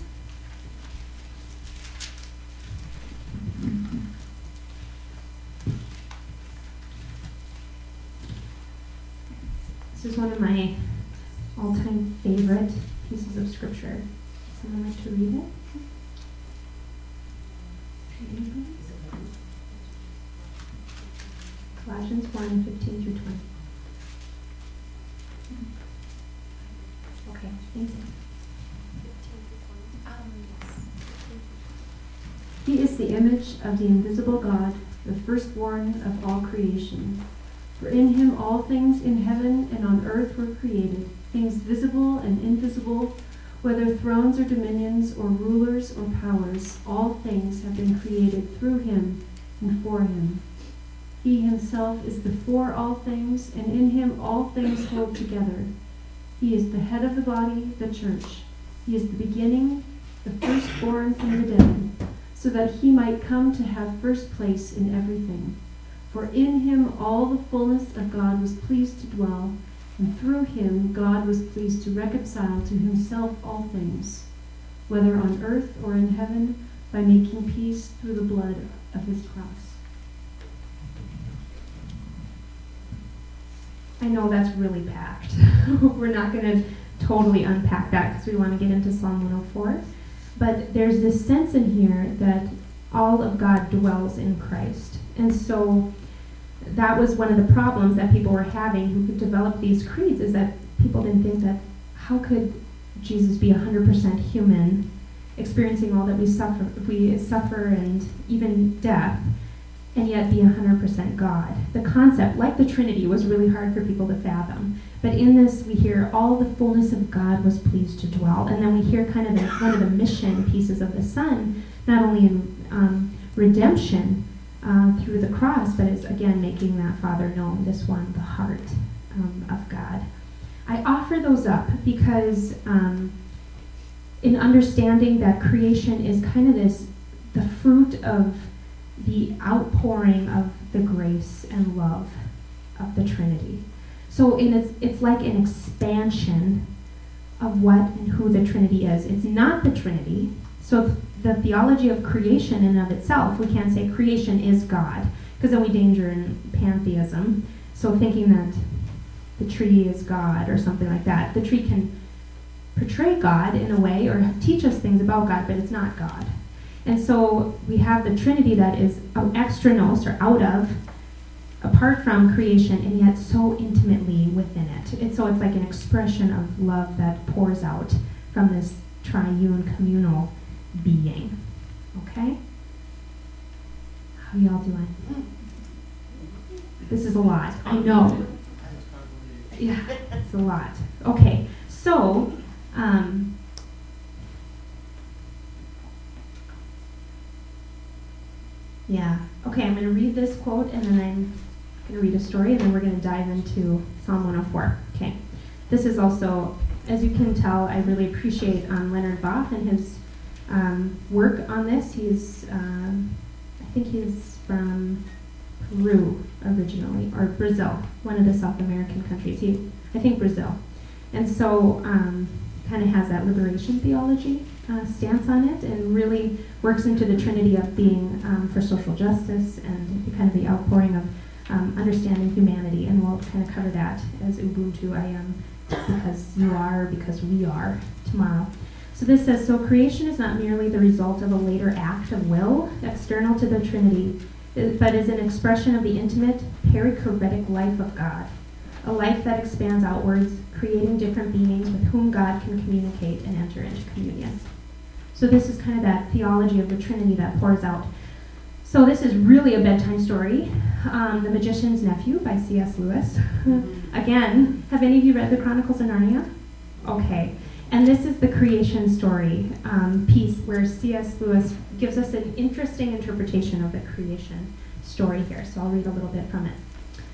This is one of my all-time favorite pieces of scripture. Someone like to read it? Colossians 1, 15 through 20. Okay, thank you. He is the image of the invisible God, the firstborn of all creation. For in him all things in heaven and on earth were created, things visible and invisible, whether thrones or dominions or rulers or powers, all things have been created through him and for him. He himself is before all things, and in him all things hold together. He is the head of the body, the church. He is the beginning, the firstborn from the dead, so that he might come to have first place in everything. For in him all the fullness of God was pleased to dwell, and through him God was pleased to reconcile to himself all things, whether on earth or in heaven, by making peace through the blood of his cross. I know that's really packed. We're not going to totally unpack that because we want to get into Psalm 104. But there's this sense in here that all of God dwells in Christ. And so that was one of the problems that people were having who could develop these creeds, is that people didn't think that, how could Jesus be 100% human, experiencing all that we suffer and even death, and yet be 100% God. The concept, like the Trinity, was really hard for people to fathom. But in this, we hear all the fullness of God was pleased to dwell. And then we hear kind of one of the mission pieces of the Son, not only in redemption through the cross, but is, again, making that Father known, this one, the heart of God. I offer those up because in understanding that creation is kind of the fruit of the outpouring of the grace and love of the Trinity. So it's like an expansion of what and who the Trinity is. It's not the Trinity. So the theology of creation in and of itself, we can't say creation is God, because then we danger in pantheism. So thinking that the tree is God or something like that. The tree can portray God in a way or teach us things about God, but it's not God. And so we have the Trinity that is extranos, or out of, apart from creation, and yet so intimately within it. And so it's like an expression of love that pours out from this triune communal being. Okay? How y'all doing? This is a lot. I know. Yeah, it's a lot. Okay, so yeah. Okay, I'm going to read this quote, and then I'm going to read a story, and then we're going to dive into Psalm 104. Okay. This is also, as you can tell, I really appreciate Leonard Boff and his work on this. I think he's from Peru originally, or Brazil, one of the South American countries. I think Brazil. And so kind of has that liberation theology stance on it, and really works into the Trinity of being for social justice and kind of the outpouring of understanding humanity. And we'll kind of cover that as Ubuntu I am, because you are, because we are, tomorrow. So this says, so creation is not merely the result of a later act of will external to the Trinity, but is an expression of the intimate, perichoretic life of God, a life that expands outwards, creating different beings with whom God can communicate and enter into communion. So this is kind of that theology of the Trinity that pours out. So this is really a bedtime story, The Magician's Nephew by C.S. Lewis. Again, have any of you read the Chronicles of Narnia? Okay. And this is the creation story piece where C.S. Lewis gives us an interesting interpretation of the creation story here. So I'll read a little bit from it.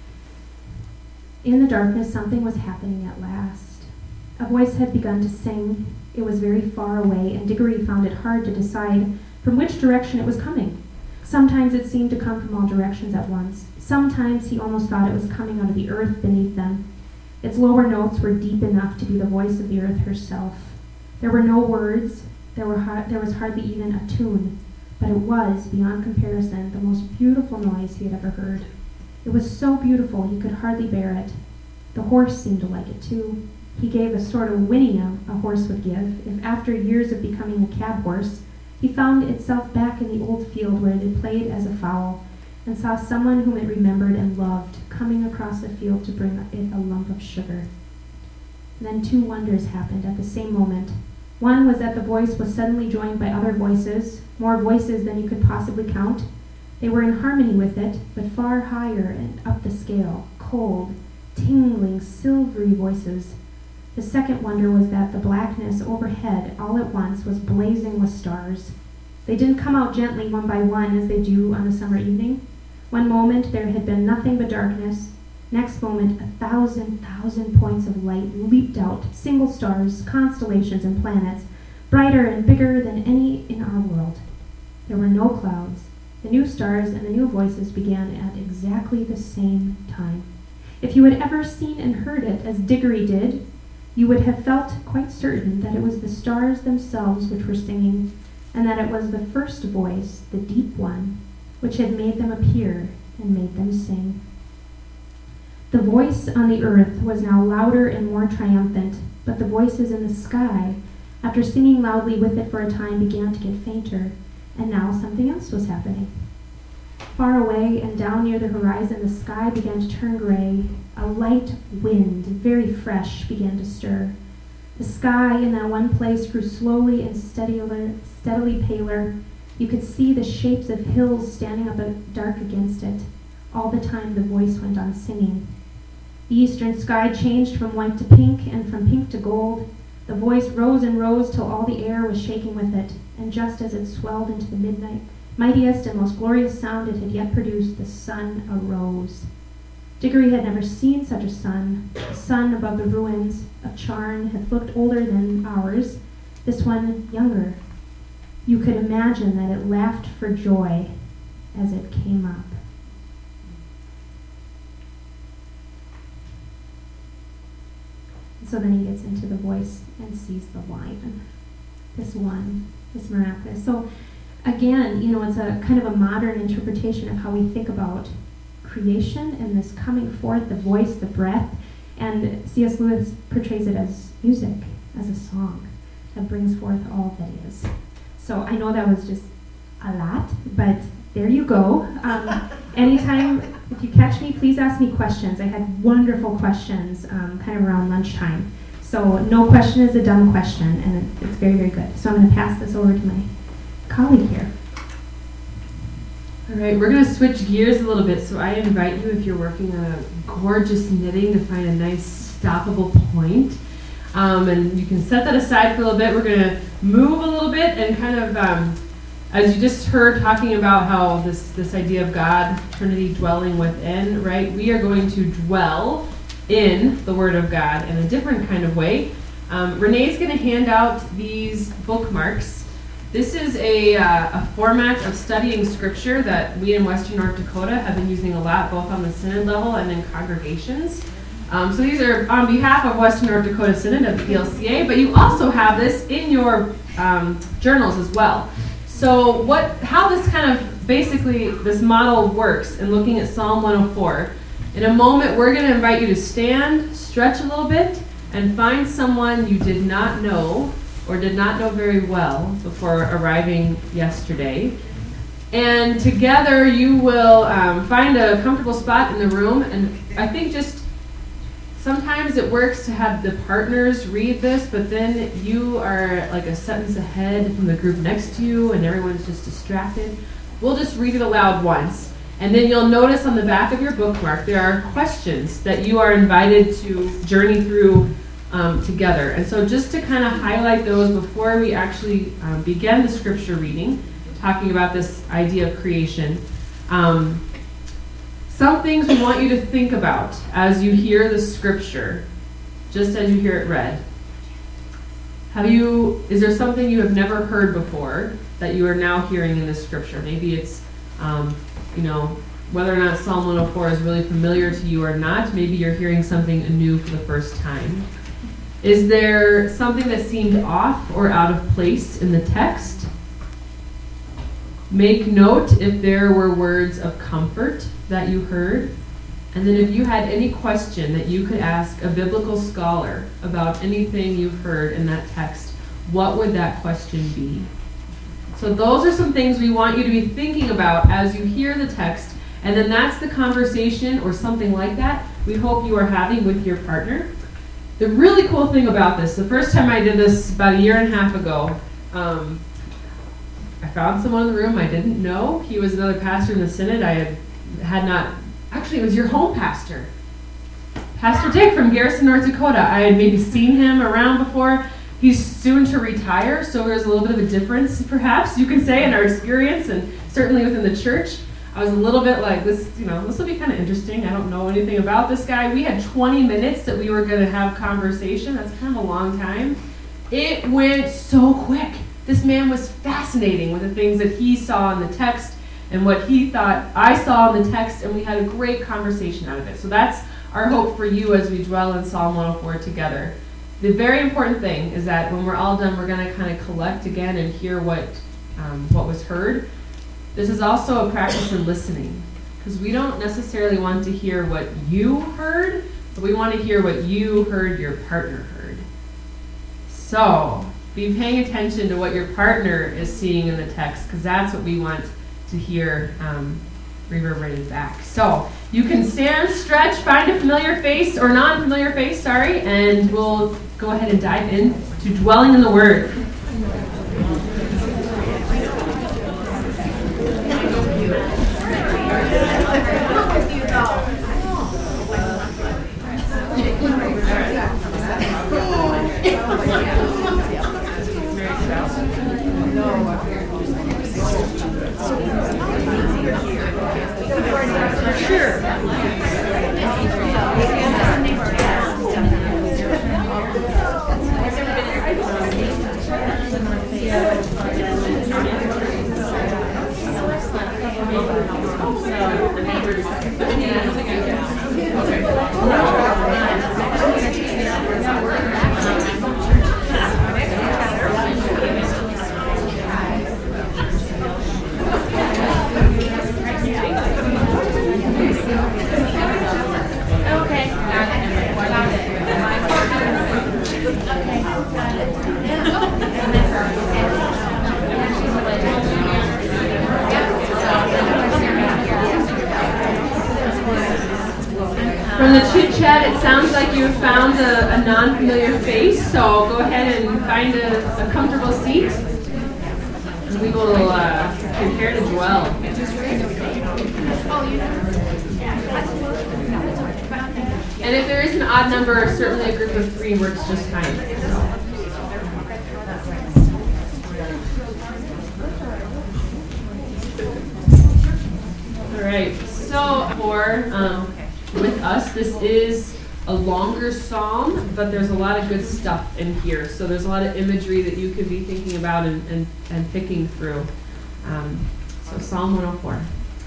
In the darkness, something was happening at last. A voice had begun to sing. It was very far away, and Diggory found it hard to decide from which direction it was coming. Sometimes it seemed to come from all directions at once. Sometimes he almost thought it was coming out of the earth beneath them. Its lower notes were deep enough to be the voice of the earth herself. There were no words. There was hardly even a tune. But it was, beyond comparison, the most beautiful noise he had ever heard. It was so beautiful he could hardly bear it. The horse seemed to like it too. He gave a sort of whinny a horse would give if, after years of becoming a cab horse, he found itself back in the old field where it had played as a fowl, and saw someone whom it remembered and loved coming across the field to bring it a lump of sugar. Then two wonders happened at the same moment. One was that the voice was suddenly joined by other voices, more voices than you could possibly count. They were in harmony with it, but far higher and up the scale, cold, tingling, silvery voices. The second wonder was that the blackness overhead all at once was blazing with stars. They didn't come out gently one by one as they do on a summer evening. One moment there had been nothing but darkness. Next moment 1,000 points of light leaped out, single stars, constellations, and planets, brighter and bigger than any in our world. There were no clouds. The new stars and the new voices began at exactly the same time. If you had ever seen and heard it as Diggory did, you would have felt quite certain that it was the stars themselves which were singing, and that it was the first voice, the deep one, which had made them appear and made them sing. The voice on the earth was now louder and more triumphant, but the voices in the sky, after singing loudly with it for a time, began to get fainter, and now something else was happening. Far away and down near the horizon, the sky began to turn gray. A light wind, very fresh, began to stir. The sky in that one place grew slowly and steadily paler. You could see the shapes of hills standing up dark against it. All the time the voice went on singing. The eastern sky changed from white to pink, and from pink to gold. The voice rose and rose till all the air was shaking with it, and just as it swelled into the midnight, mightiest and most glorious sound it had yet produced, the sun arose. Diggory had never seen such a sun. The sun above the ruins of Charn had looked older than ours, this one younger. You could imagine that it laughed for joy as it came up. So then he gets into the voice and sees the lion. This one, this miraculous. So again, it's a kind of a modern interpretation of how we think about creation and this coming forth, the voice, the breath. And C.S. Lewis portrays it as music, as a song that brings forth all that is. So I know that was just a lot, but there you go. Anytime, if you catch me, please ask me questions. I had wonderful questions kind of around lunchtime. So no question is a dumb question, and it's very, very good. So I'm going to pass this over to my colleague here. All right, we're going to switch gears a little bit. So I invite you, if you're working on a gorgeous knitting, to find a nice stoppable point. And you can set that aside for a little bit. We're going to move a little bit and kind of, as you just heard, talking about how this idea of God, Trinity dwelling within, right? We are going to dwell in the Word of God in a different kind of way. Renee's going to hand out these bookmarks. This is a format of studying scripture that we in Western North Dakota have been using a lot, both on the synod level and in congregations. So these are on behalf of Western North Dakota Synod of the ELCA, but you also have this in your journals as well. So how this kind of basically this model works in looking at Psalm 104. In a moment, we're going to invite you to stand, stretch a little bit, and find someone you did not know or did not know very well before arriving yesterday. And together you will find a comfortable spot in the room. And I think just sometimes it works to have the partners read this, but then you are like a sentence ahead from the group next to you and everyone's just distracted. We'll just read it aloud once. And then you'll notice on the back of your bookmark there are questions that you are invited to journey through together. And so just to kind of highlight those before we actually begin the scripture reading, talking about this idea of creation, some things we want you to think about as you hear the scripture, just as you hear it read. Is there something you have never heard before that you are now hearing in this scripture? Maybe it's whether or not Psalm 104 is really familiar to you or not. Maybe you're hearing something anew for the first time. Is there something that seemed off or out of place in the text? Make note if there were words of comfort that you heard. And then if you had any question that you could ask a biblical scholar about anything you've heard in that text, what would that question be? So those are some things we want you to be thinking about as you hear the text. And then that's the conversation or something like that we hope you are having with your partner. The really cool thing about this, the first time I did this about a year and a half ago, I found someone in the room I didn't know. He was another pastor in the synod. I had not, actually it was your home pastor. Pastor Dick from Garrison, North Dakota. I had maybe seen him around before. He's soon to retire, so there's a little bit of a difference, perhaps, you can say, in our experience, and certainly within the church. I was a little bit like, this will be kind of interesting. I don't know anything about this guy. We had 20 minutes that we were going to have conversation. That's kind of a long time. It went so quick. This man was fascinating with the things that he saw in the text and what he thought I saw in the text, and we had a great conversation out of it. So that's our hope for you as we dwell in Psalm 104 together. The very important thing is that when we're all done, we're going to kind of collect again and hear what was heard. This is also a practice in listening, because we don't necessarily want to hear what you heard, but we want to hear what you heard your partner heard. So be paying attention to what your partner is seeing in the text, because that's what we want to hear reverberated back. So you can stand, stretch, find a familiar face or non-familiar face, and we'll go ahead and dive into dwelling in the Word. From the chit chat, it sounds like you found a non-familiar face, so go ahead and find a comfortable seat, and we will prepare to dwell. And if there is an odd number, certainly a group of 3 works just fine. All right, so with us, this is a longer psalm, but there's a lot of good stuff in here. So there's a lot of imagery that you could be thinking about and picking through. So Psalm 104.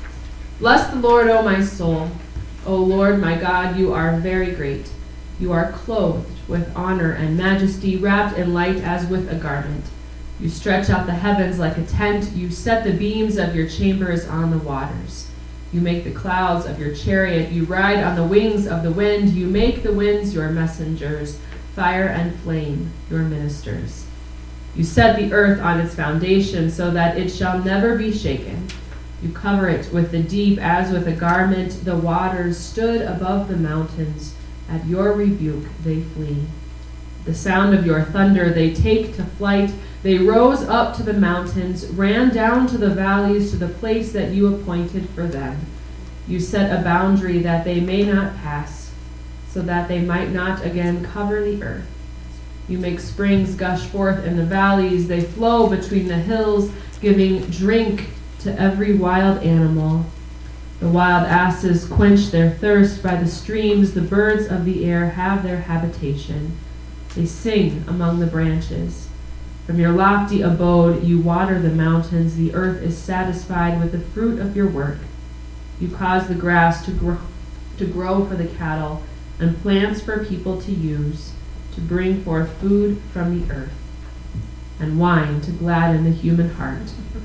Bless the Lord, O my soul. O Lord, my God, you are very great. You are clothed with honor and majesty, wrapped in light as with a garment. You stretch out the heavens like a tent. You set the beams of your chambers on the waters. You make the clouds of your chariot. You ride on the wings of the wind. You make the winds your messengers, fire and flame your ministers. You set the earth on its foundation so that it shall never be shaken. You cover it with the deep as with a garment. The waters stood above the mountains. At your rebuke they flee. The sound of your thunder they take to flight. They rose up to the mountains, ran down to the valleys, to the place that you appointed for them. You set a boundary that they may not pass, so that they might not again cover the earth. You make springs gush forth in the valleys. They flow between the hills, giving drink to every wild animal. The wild asses quench their thirst by the streams. The birds of the air have their habitation. They sing among the branches. From your lofty abode you water the mountains. The earth is satisfied with the fruit of your work. You cause the grass to grow for the cattle, and plants for people to use, to bring forth food from the earth, and wine to gladden the human heart,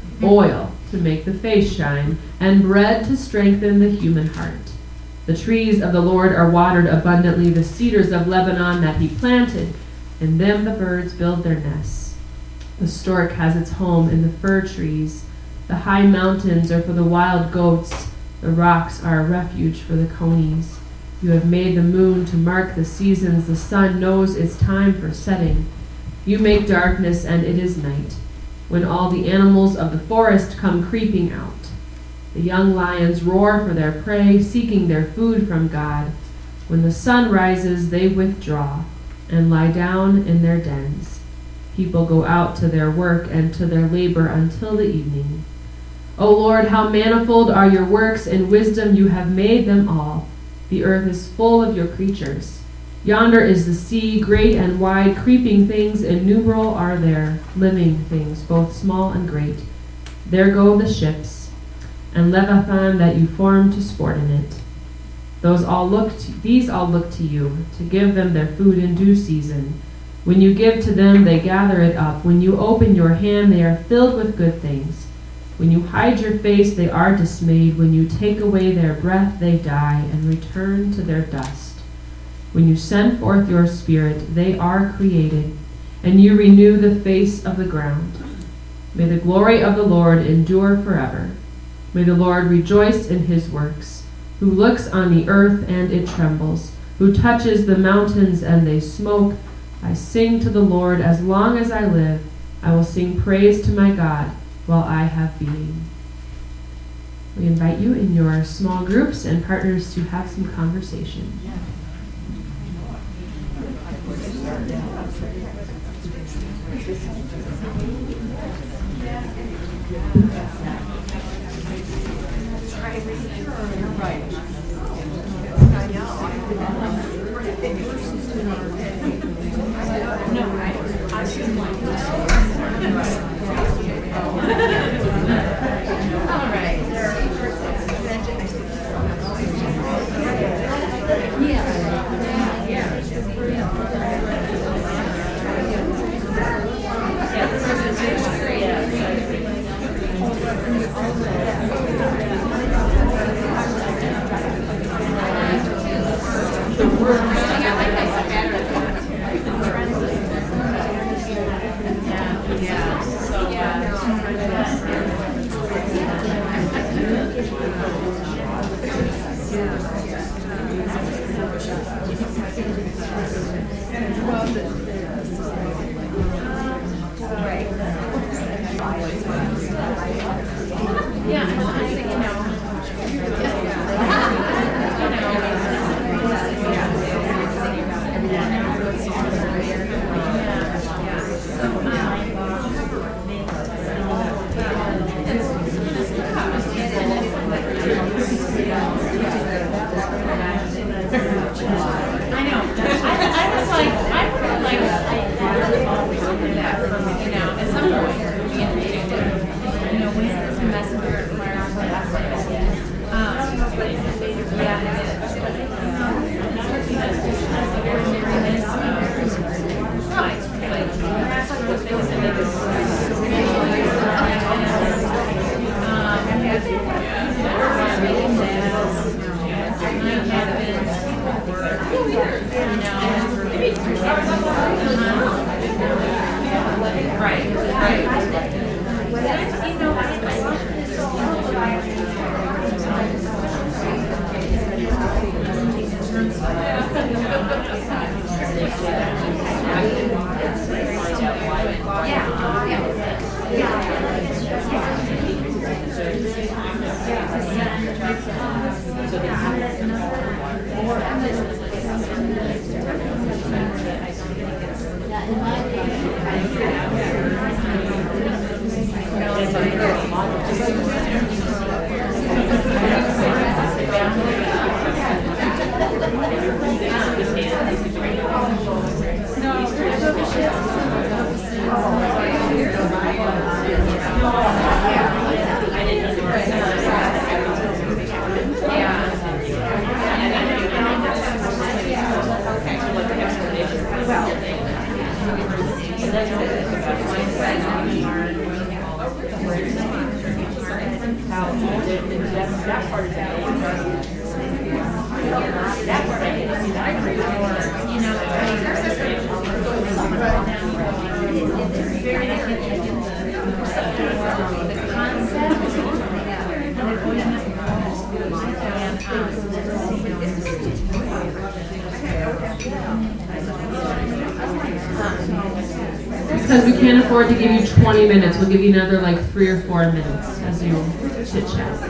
oil to make the face shine, and bread to strengthen the human heart. The trees of the Lord are watered abundantly, the cedars of Lebanon that he planted. In them the birds build their nests. The stork has its home in the fir trees. The high mountains are for the wild goats. The rocks are a refuge for the conies. You have made the moon to mark the seasons. The sun knows its time for setting. You make darkness, and it is night, when all the animals of the forest come creeping out. The young lions roar for their prey, seeking their food from God. When the sun rises, they withdraw and lie down in their dens. People go out to their work and to their labor until the evening. O Lord, how manifold are your works! In wisdom you have made them all. The earth is full of your creatures. Yonder is the sea, great and wide. Creeping things innumerable are there, living things, both small and great. There go the ships, and Leviathan that you formed to sport in it. These all look to you, to give them their food in due season. When you give to them, they gather it up. When you open your hand, they are filled with good things. When you hide your face, they are dismayed. When you take away their breath, they die and return to their dust. When you send forth your spirit, they are created, and you renew the face of the ground. May the glory of the Lord endure forever. May the Lord rejoice in his works, who looks on the earth and it trembles, who touches the mountains and they smoke. I sing to the Lord as long as I live. I will sing praise to my God while I have being. We invite you in your small groups and partners to have some conversation. I know. Because we can't afford to give you 20 minutes, we'll give you another like 3 or 4 minutes as you chit chat.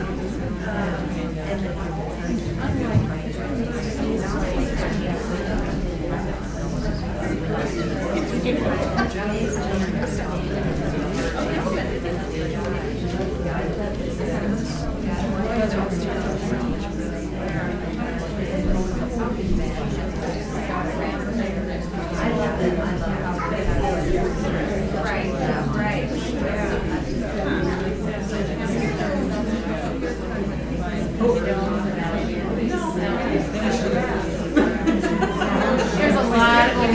There's a lot of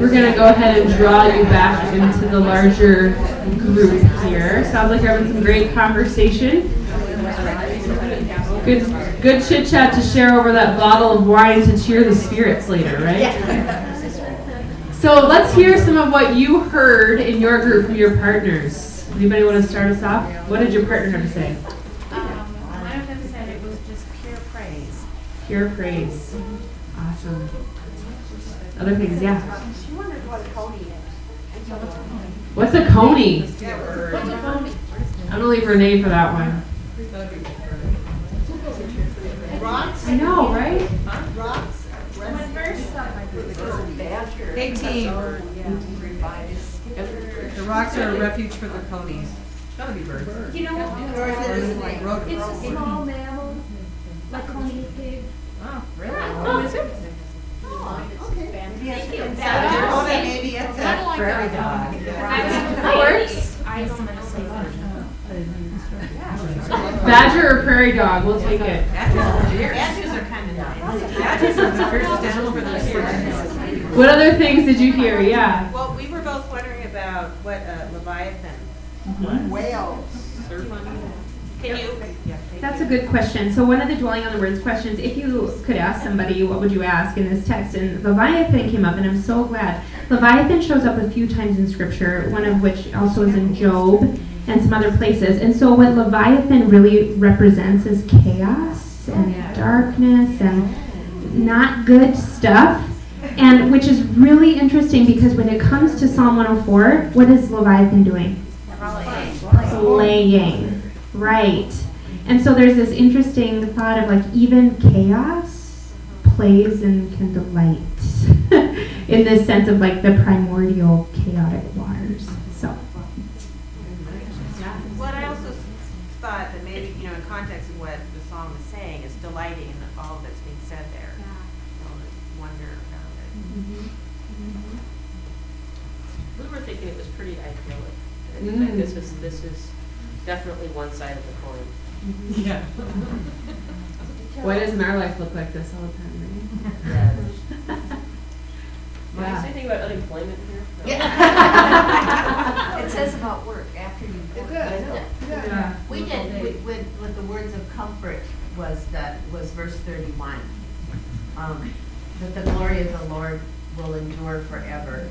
We're going to go ahead and draw you back into the larger group here. Sounds like you're having some great conversation. Good chit chat to share over that bottle of wine to cheer the spirits later, right? Yeah. So let's hear some of what you heard in your group from your partners. Anybody want to start us off? What did your partner have to say? One of them said it was just pure praise. Pure praise. Awesome. Other things, yeah. She wondered what a coney is. What's a coney? What's a coney? I'm gonna leave Renee for that one. Rocks? I know, right? Rocks? When first Hey team, the rocks are a refuge for the conies. Gotta be birds. You know what? Or is it like rodents? It's a small mammal, like coney pig. Oh, really? Oh, is it? Okay. Thank you. Oh, then maybe it's a prairie dog. That works. I don't know. Badger or prairie dog? We'll take it. Badgers are kind of nice. Badgers are the fiercest animal for the sport. What other things did you hear? Yeah. Well, we were both wondering about what Leviathan. Whales. Can you? That's a good question. So one of the dwelling on the words questions, if you could ask somebody, what would you ask in this text? And Leviathan came up, and I'm so glad. Leviathan shows up a few times in Scripture, one of which also is in Job and some other places. And so what Leviathan really represents is chaos and darkness and not good stuff. And which is really interesting because when it comes to Psalm 104, what is Leviathan doing? Slaying. Right. And so there's this interesting thought of like even chaos plays and can delight in this sense of like the primordial chaotic waters. So. What I also thought that maybe, in context of what the song is saying, is delighting in all that's being said there. The wonder around it. We were thinking it was pretty idyllic. I think this is definitely one side of the coin. Yeah. Why doesn't our life look like this all the time, right? Did I say anything about unemployment here? No. It says about work after you work. Yeah. We did, with the words of comfort was verse 31. That the glory of the Lord will endure forever.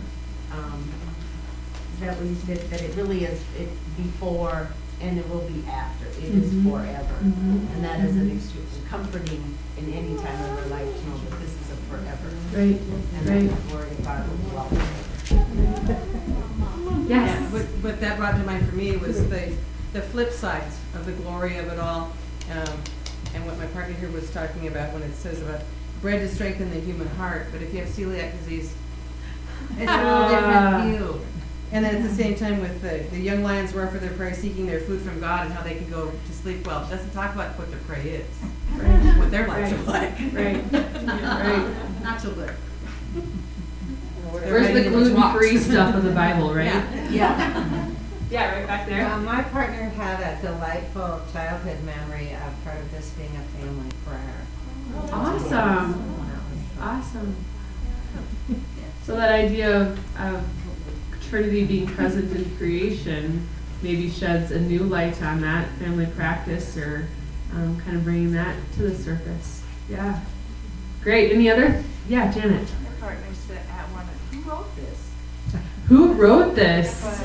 That we said that it really is it before and it will be after. It is forever. And that is an extremely comforting in any time of our life to know that this is a forever. Right. And Right. that the glory of God will dwell forever. Yes. What that brought to mind for me was the flip sides of the glory of it all. And what my partner here was talking about when it says about bread to strengthen the human heart, but if you have celiac disease, it's a little different view. And then at the same time with the young lions roar for their prey, seeking their food from God and how they can go to sleep well. It doesn't talk about what their prey is, Right. what their lives are like. Right. Right. Not so good. Where's the gluten-free stuff of the Bible, right? Yeah. Yeah, right back there. My partner had a delightful childhood memory of part of this being a family prayer. Awesome. Awesome. So that idea of Trinity being present in creation maybe sheds a new light on that family practice or kind of bringing that to the surface. Yeah. Great. Any other? Yeah, Janet. My partner said at one of who wrote this? Who wrote this?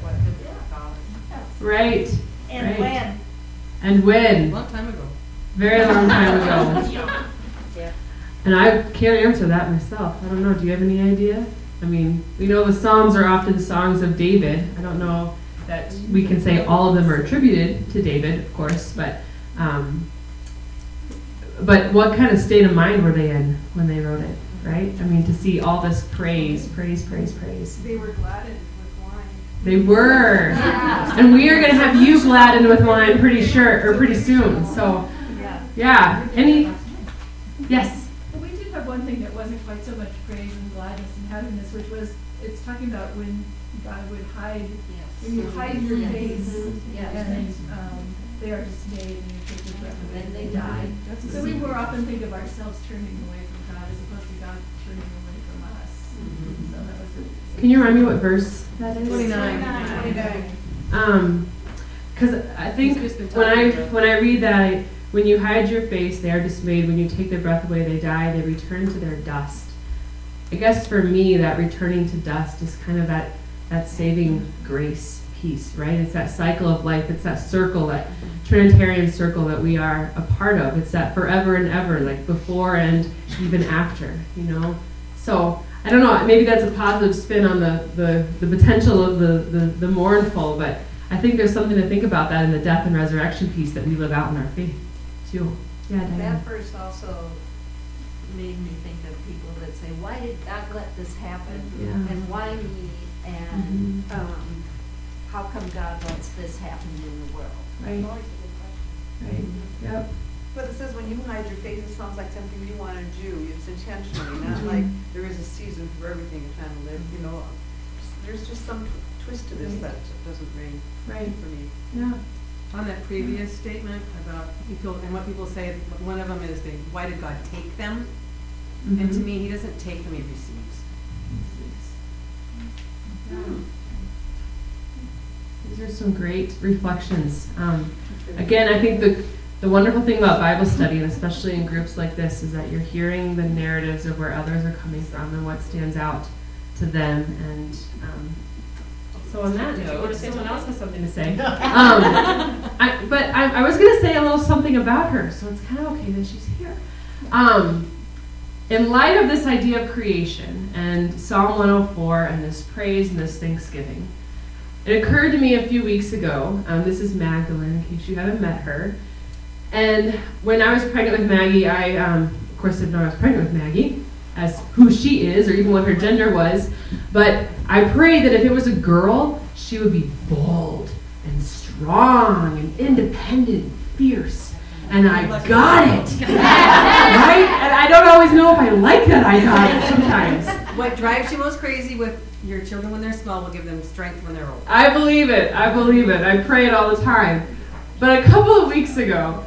Right. And right. when? And when? A long time ago. Very long time ago. Yeah. And I can't answer that myself. I don't know. Do you have any idea? I mean, we know the Psalms are often songs of David. I don't know that we can say all of them are attributed to David, of course, but what kind of state of mind were they in when they wrote it, right? I mean, to see all this praise. They were gladdened with wine. They were. Yeah. And we are going to have you gladdened with wine pretty soon. So, yeah. Any? Yes. Well, we did have one thing that wasn't quite so much praise and gladness and happiness, which was, it's talking about when God would hide, when you hide your face, and they are dismayed and you take your breath away and they die. So we more often think of ourselves turning away from God as opposed to God turning away from us. So that was the Can you remind me what verse that is? 29. Because I think when I read that, when you hide your face, they are dismayed. When you take their breath away, they die. They return to their dust. I guess for me, that returning to dust is kind of that saving grace piece, right? It's that cycle of life. It's that circle, that Trinitarian circle that we are a part of. It's that forever and ever, like before and even after, you know? So, I don't know, maybe that's a positive spin on the potential of the mournful, but I think there's something to think about that in the death and resurrection piece that we live out in our faith, too. Yeah, Diane. That verse also made me think of people that say, why did God let this happen? Yeah. And why me? And how come God lets this happen in the world? Right. Right. Yep. But it says when you hide your face, it sounds like something you want to do. It's intentionally, not like there is a season for everything you're trying to live. You know, there's just some twist to this that doesn't ring for me. Yeah. On that previous statement about people and what people say, one of them is why did God take them? And to me, he doesn't take them, he receives. These are some great reflections. Again, I think the wonderful thing about Bible study, and especially in groups like this, is that you're hearing the narratives of where others are coming from and what stands out to them. And so on that note, someone else has something to say. I was going to say a little something about her, so it's kind of okay that she's here. In light of this idea of creation and Psalm 104 and this praise and this thanksgiving, it occurred to me a few weeks ago, this is Magdalene, in case you haven't met her, and when I was pregnant with Maggie, I, of course, didn't know I was pregnant with Maggie, as who she is, or even what her gender was, but I prayed that if it was a girl, she would be bold and strong and independent and fierce, and I got it, right? And I don't always know if I like that I got it sometimes. What drives you most crazy with your children when they're small will give them strength when they're old. I believe it. I pray it all the time. But a couple of weeks ago,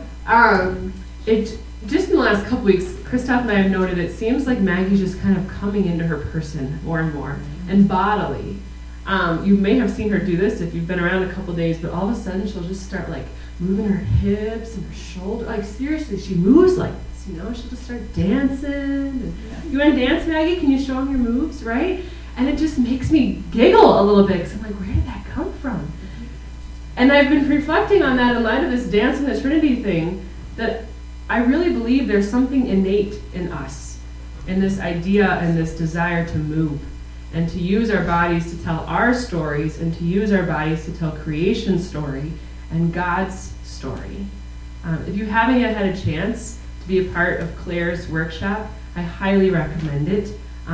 just in the last couple weeks, Christoph and I have noted it seems like Maggie's just kind of coming into her person more and more, and bodily. You may have seen her do this if you've been around a couple days, but all of a sudden she'll just start like moving her hips and her shoulder. Like seriously, she moves like this, you know? She'll just start dancing. And, you want to dance, Maggie? Can you show them your moves, right? And it just makes me giggle a little bit, because I'm like, where did that come from? And I've been reflecting on that in light of this Dancing the Trinity thing, that I really believe there's something innate in us, in this idea and this desire to move, and to use our bodies to tell our stories, and to use our bodies to tell creation's story and God's story. If you haven't yet had a chance to be a part of Claire's workshop, I highly recommend it.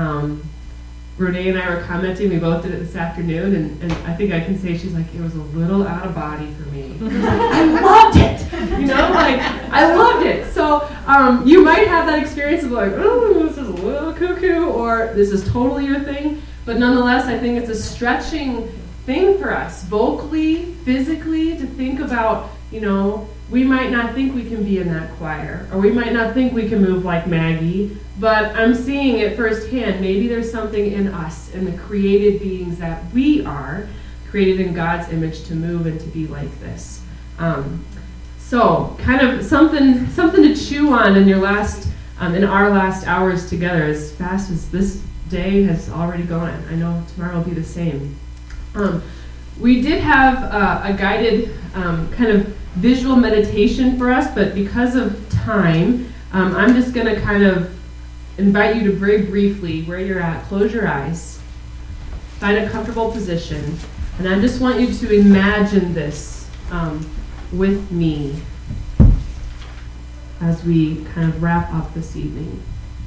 Renee and I were commenting, we both did it this afternoon, and I think I can say she's like, it was a little out of body for me. I loved it! You know, like, I loved it. So you might have that experience of like, oh, this is a little cuckoo, or this is totally your thing, but nonetheless, I think it's a stretching thing for us, vocally, physically, to think about, you know, we might not think we can be in that choir, or we might not think we can move like Maggie, but I'm seeing it firsthand. Maybe there's something in us, in the created beings that we are, created in God's image to move and to be like this. So, kind of something to chew on in your last, in our last hours together, as fast as this day has already gone. I know tomorrow will be the same. We did have a guided kind of visual meditation for us, but because of time, I'm just going to kind of invite you to very briefly, where you're at, close your eyes, find a comfortable position, and I just want you to imagine this with me as we kind of wrap up this evening.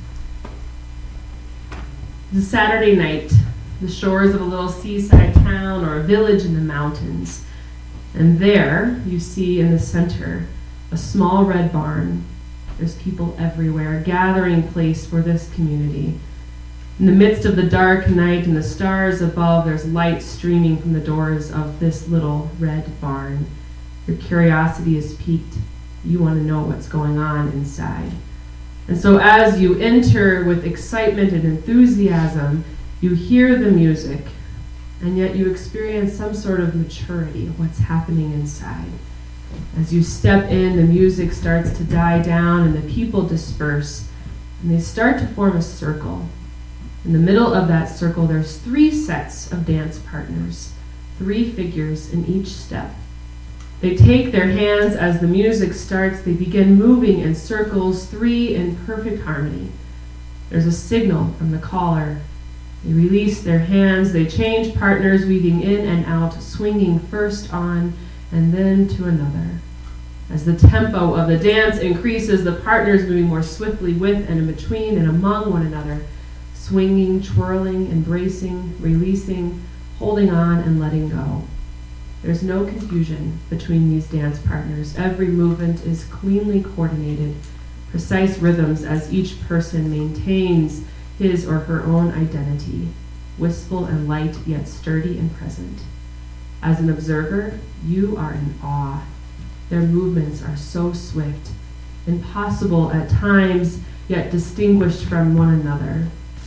It's a Saturday night, the shores of a little seaside town or a village in the mountains. And there you see in the center a small red barn. There's people everywhere, a gathering place for this community. In the midst of the dark night and the stars above, there's light streaming from the doors of this little red barn. Your curiosity is piqued. You want to know what's going on inside. And so as you enter with excitement and enthusiasm, You hear the music, and yet you experience some sort of maturity of what's happening inside. As you step in, the music starts to die down and the people disperse, and they start to form a circle. In the middle of that circle, there's 3 sets of dance partners, 3 figures in each step. They take their hands as the music starts. They begin moving in circles, 3 in perfect harmony. There's a signal from the caller. They release their hands. They change partners, weaving in and out, swinging first on and then to another. As the tempo of the dance increases, the partners moving more swiftly with and in between and among one another, swinging, twirling, embracing, releasing, holding on, and letting go. There's no confusion between these dance partners. Every movement is cleanly coordinated, precise rhythms as each person maintains his or her own identity, wistful and light, yet sturdy and present. As an observer, you are in awe. Their movements are so swift, impossible at times, yet distinguished from one another.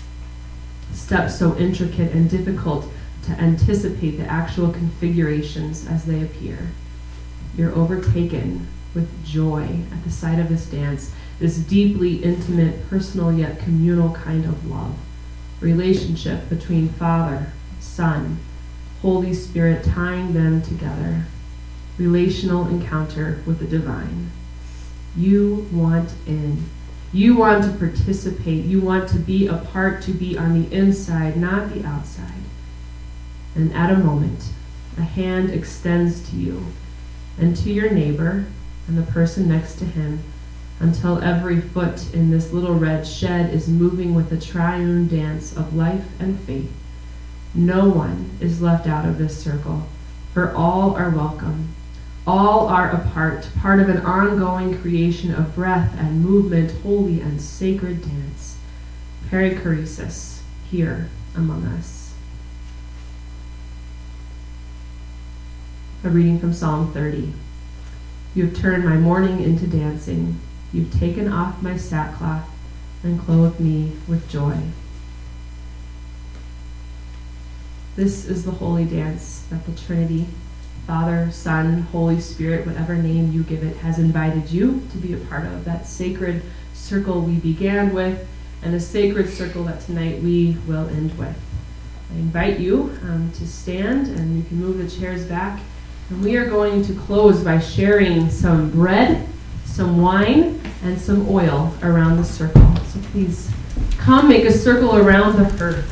Steps so intricate and difficult to anticipate the actual configurations as they appear. You're overtaken with joy at the sight of this dance, this deeply intimate, personal yet communal kind of love, relationship between Father, Son, Holy Spirit tying them together, relational encounter with the divine. You want in. You want to participate. You want to be a part, to be on the inside, not the outside. And at a moment, a hand extends to you and to your neighbor and the person next to him until every foot in this little red shed is moving with the triune dance of life and faith. No one is left out of this circle, for all are welcome. All are a part of an ongoing creation of breath and movement, holy and sacred dance. Perichoresis, here among us. A reading from Psalm 30. You have turned my mourning into dancing. You've taken off my sackcloth and clothed me with joy. This is the holy dance that the Trinity, Father, Son, Holy Spirit, whatever name you give it, has invited you to be a part of. That sacred circle we began with, and a sacred circle that tonight we will end with. I invite you to stand, and you can move the chairs back. And we are going to close by sharing some bread, some wine, and some oil around the circle. So please come make a circle around the hearth.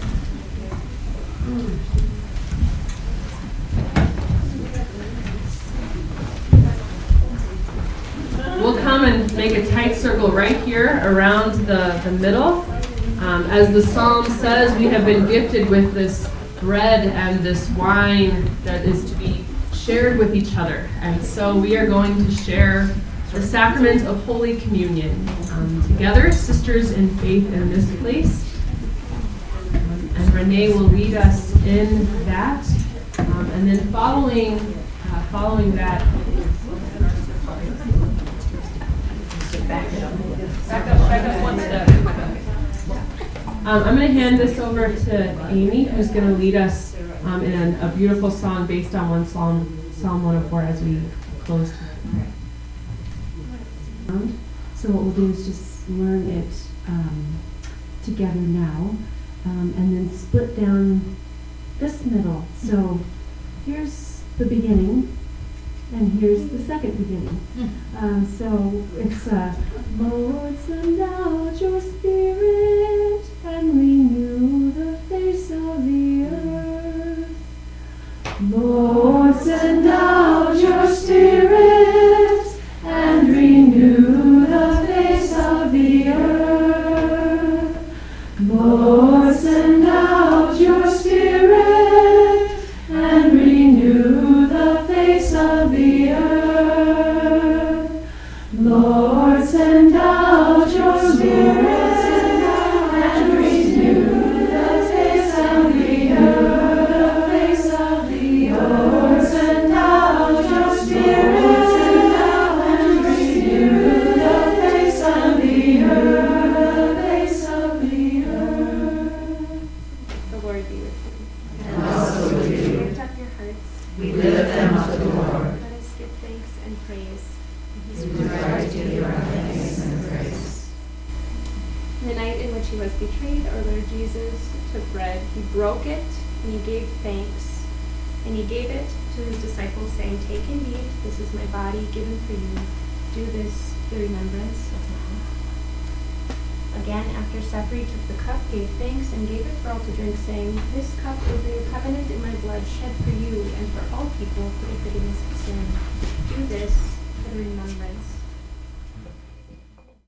We'll come and make a tight circle right here around the middle. As the psalm says, we have been gifted with this bread and this wine that is to be shared with each other. And so we are going to share the sacrament of Holy Communion together, sisters in faith in this place. And Renee will lead us in that. And then following that, back up one step. I'm going to hand this over to Amy, who's going to lead us in a beautiful song based on Psalm 104 as we close. So what we'll do is just learn it together now, and then split down this middle. So here's the beginning, and here's the second beginning. So it's Lord, send out your Spirit and renew the face of the earth. Lord, send out your Spirit and renew the face of the earth. Lord, send out your Spirit and renew the face of the earth. Lord, send out your Spirit and renew the face of the earth. Lord, send out Lord be with you. And also with you. Lift up your hearts. We lift them up to the Lord. Let us give thanks and praise. It is right to give our thanks and praise. The night in which he was betrayed, our Lord Jesus took bread. He broke it, and he gave thanks. And he gave it to his disciples, saying, "Take and eat. This is my body given for you. Do this in remembrance of me." Again, after supper, he took the cup, gave thanks, and gave it for all to drink, saying, "This cup is the new covenant in my blood, shed for you and for all people for the forgiveness of sin. Do this in remembrance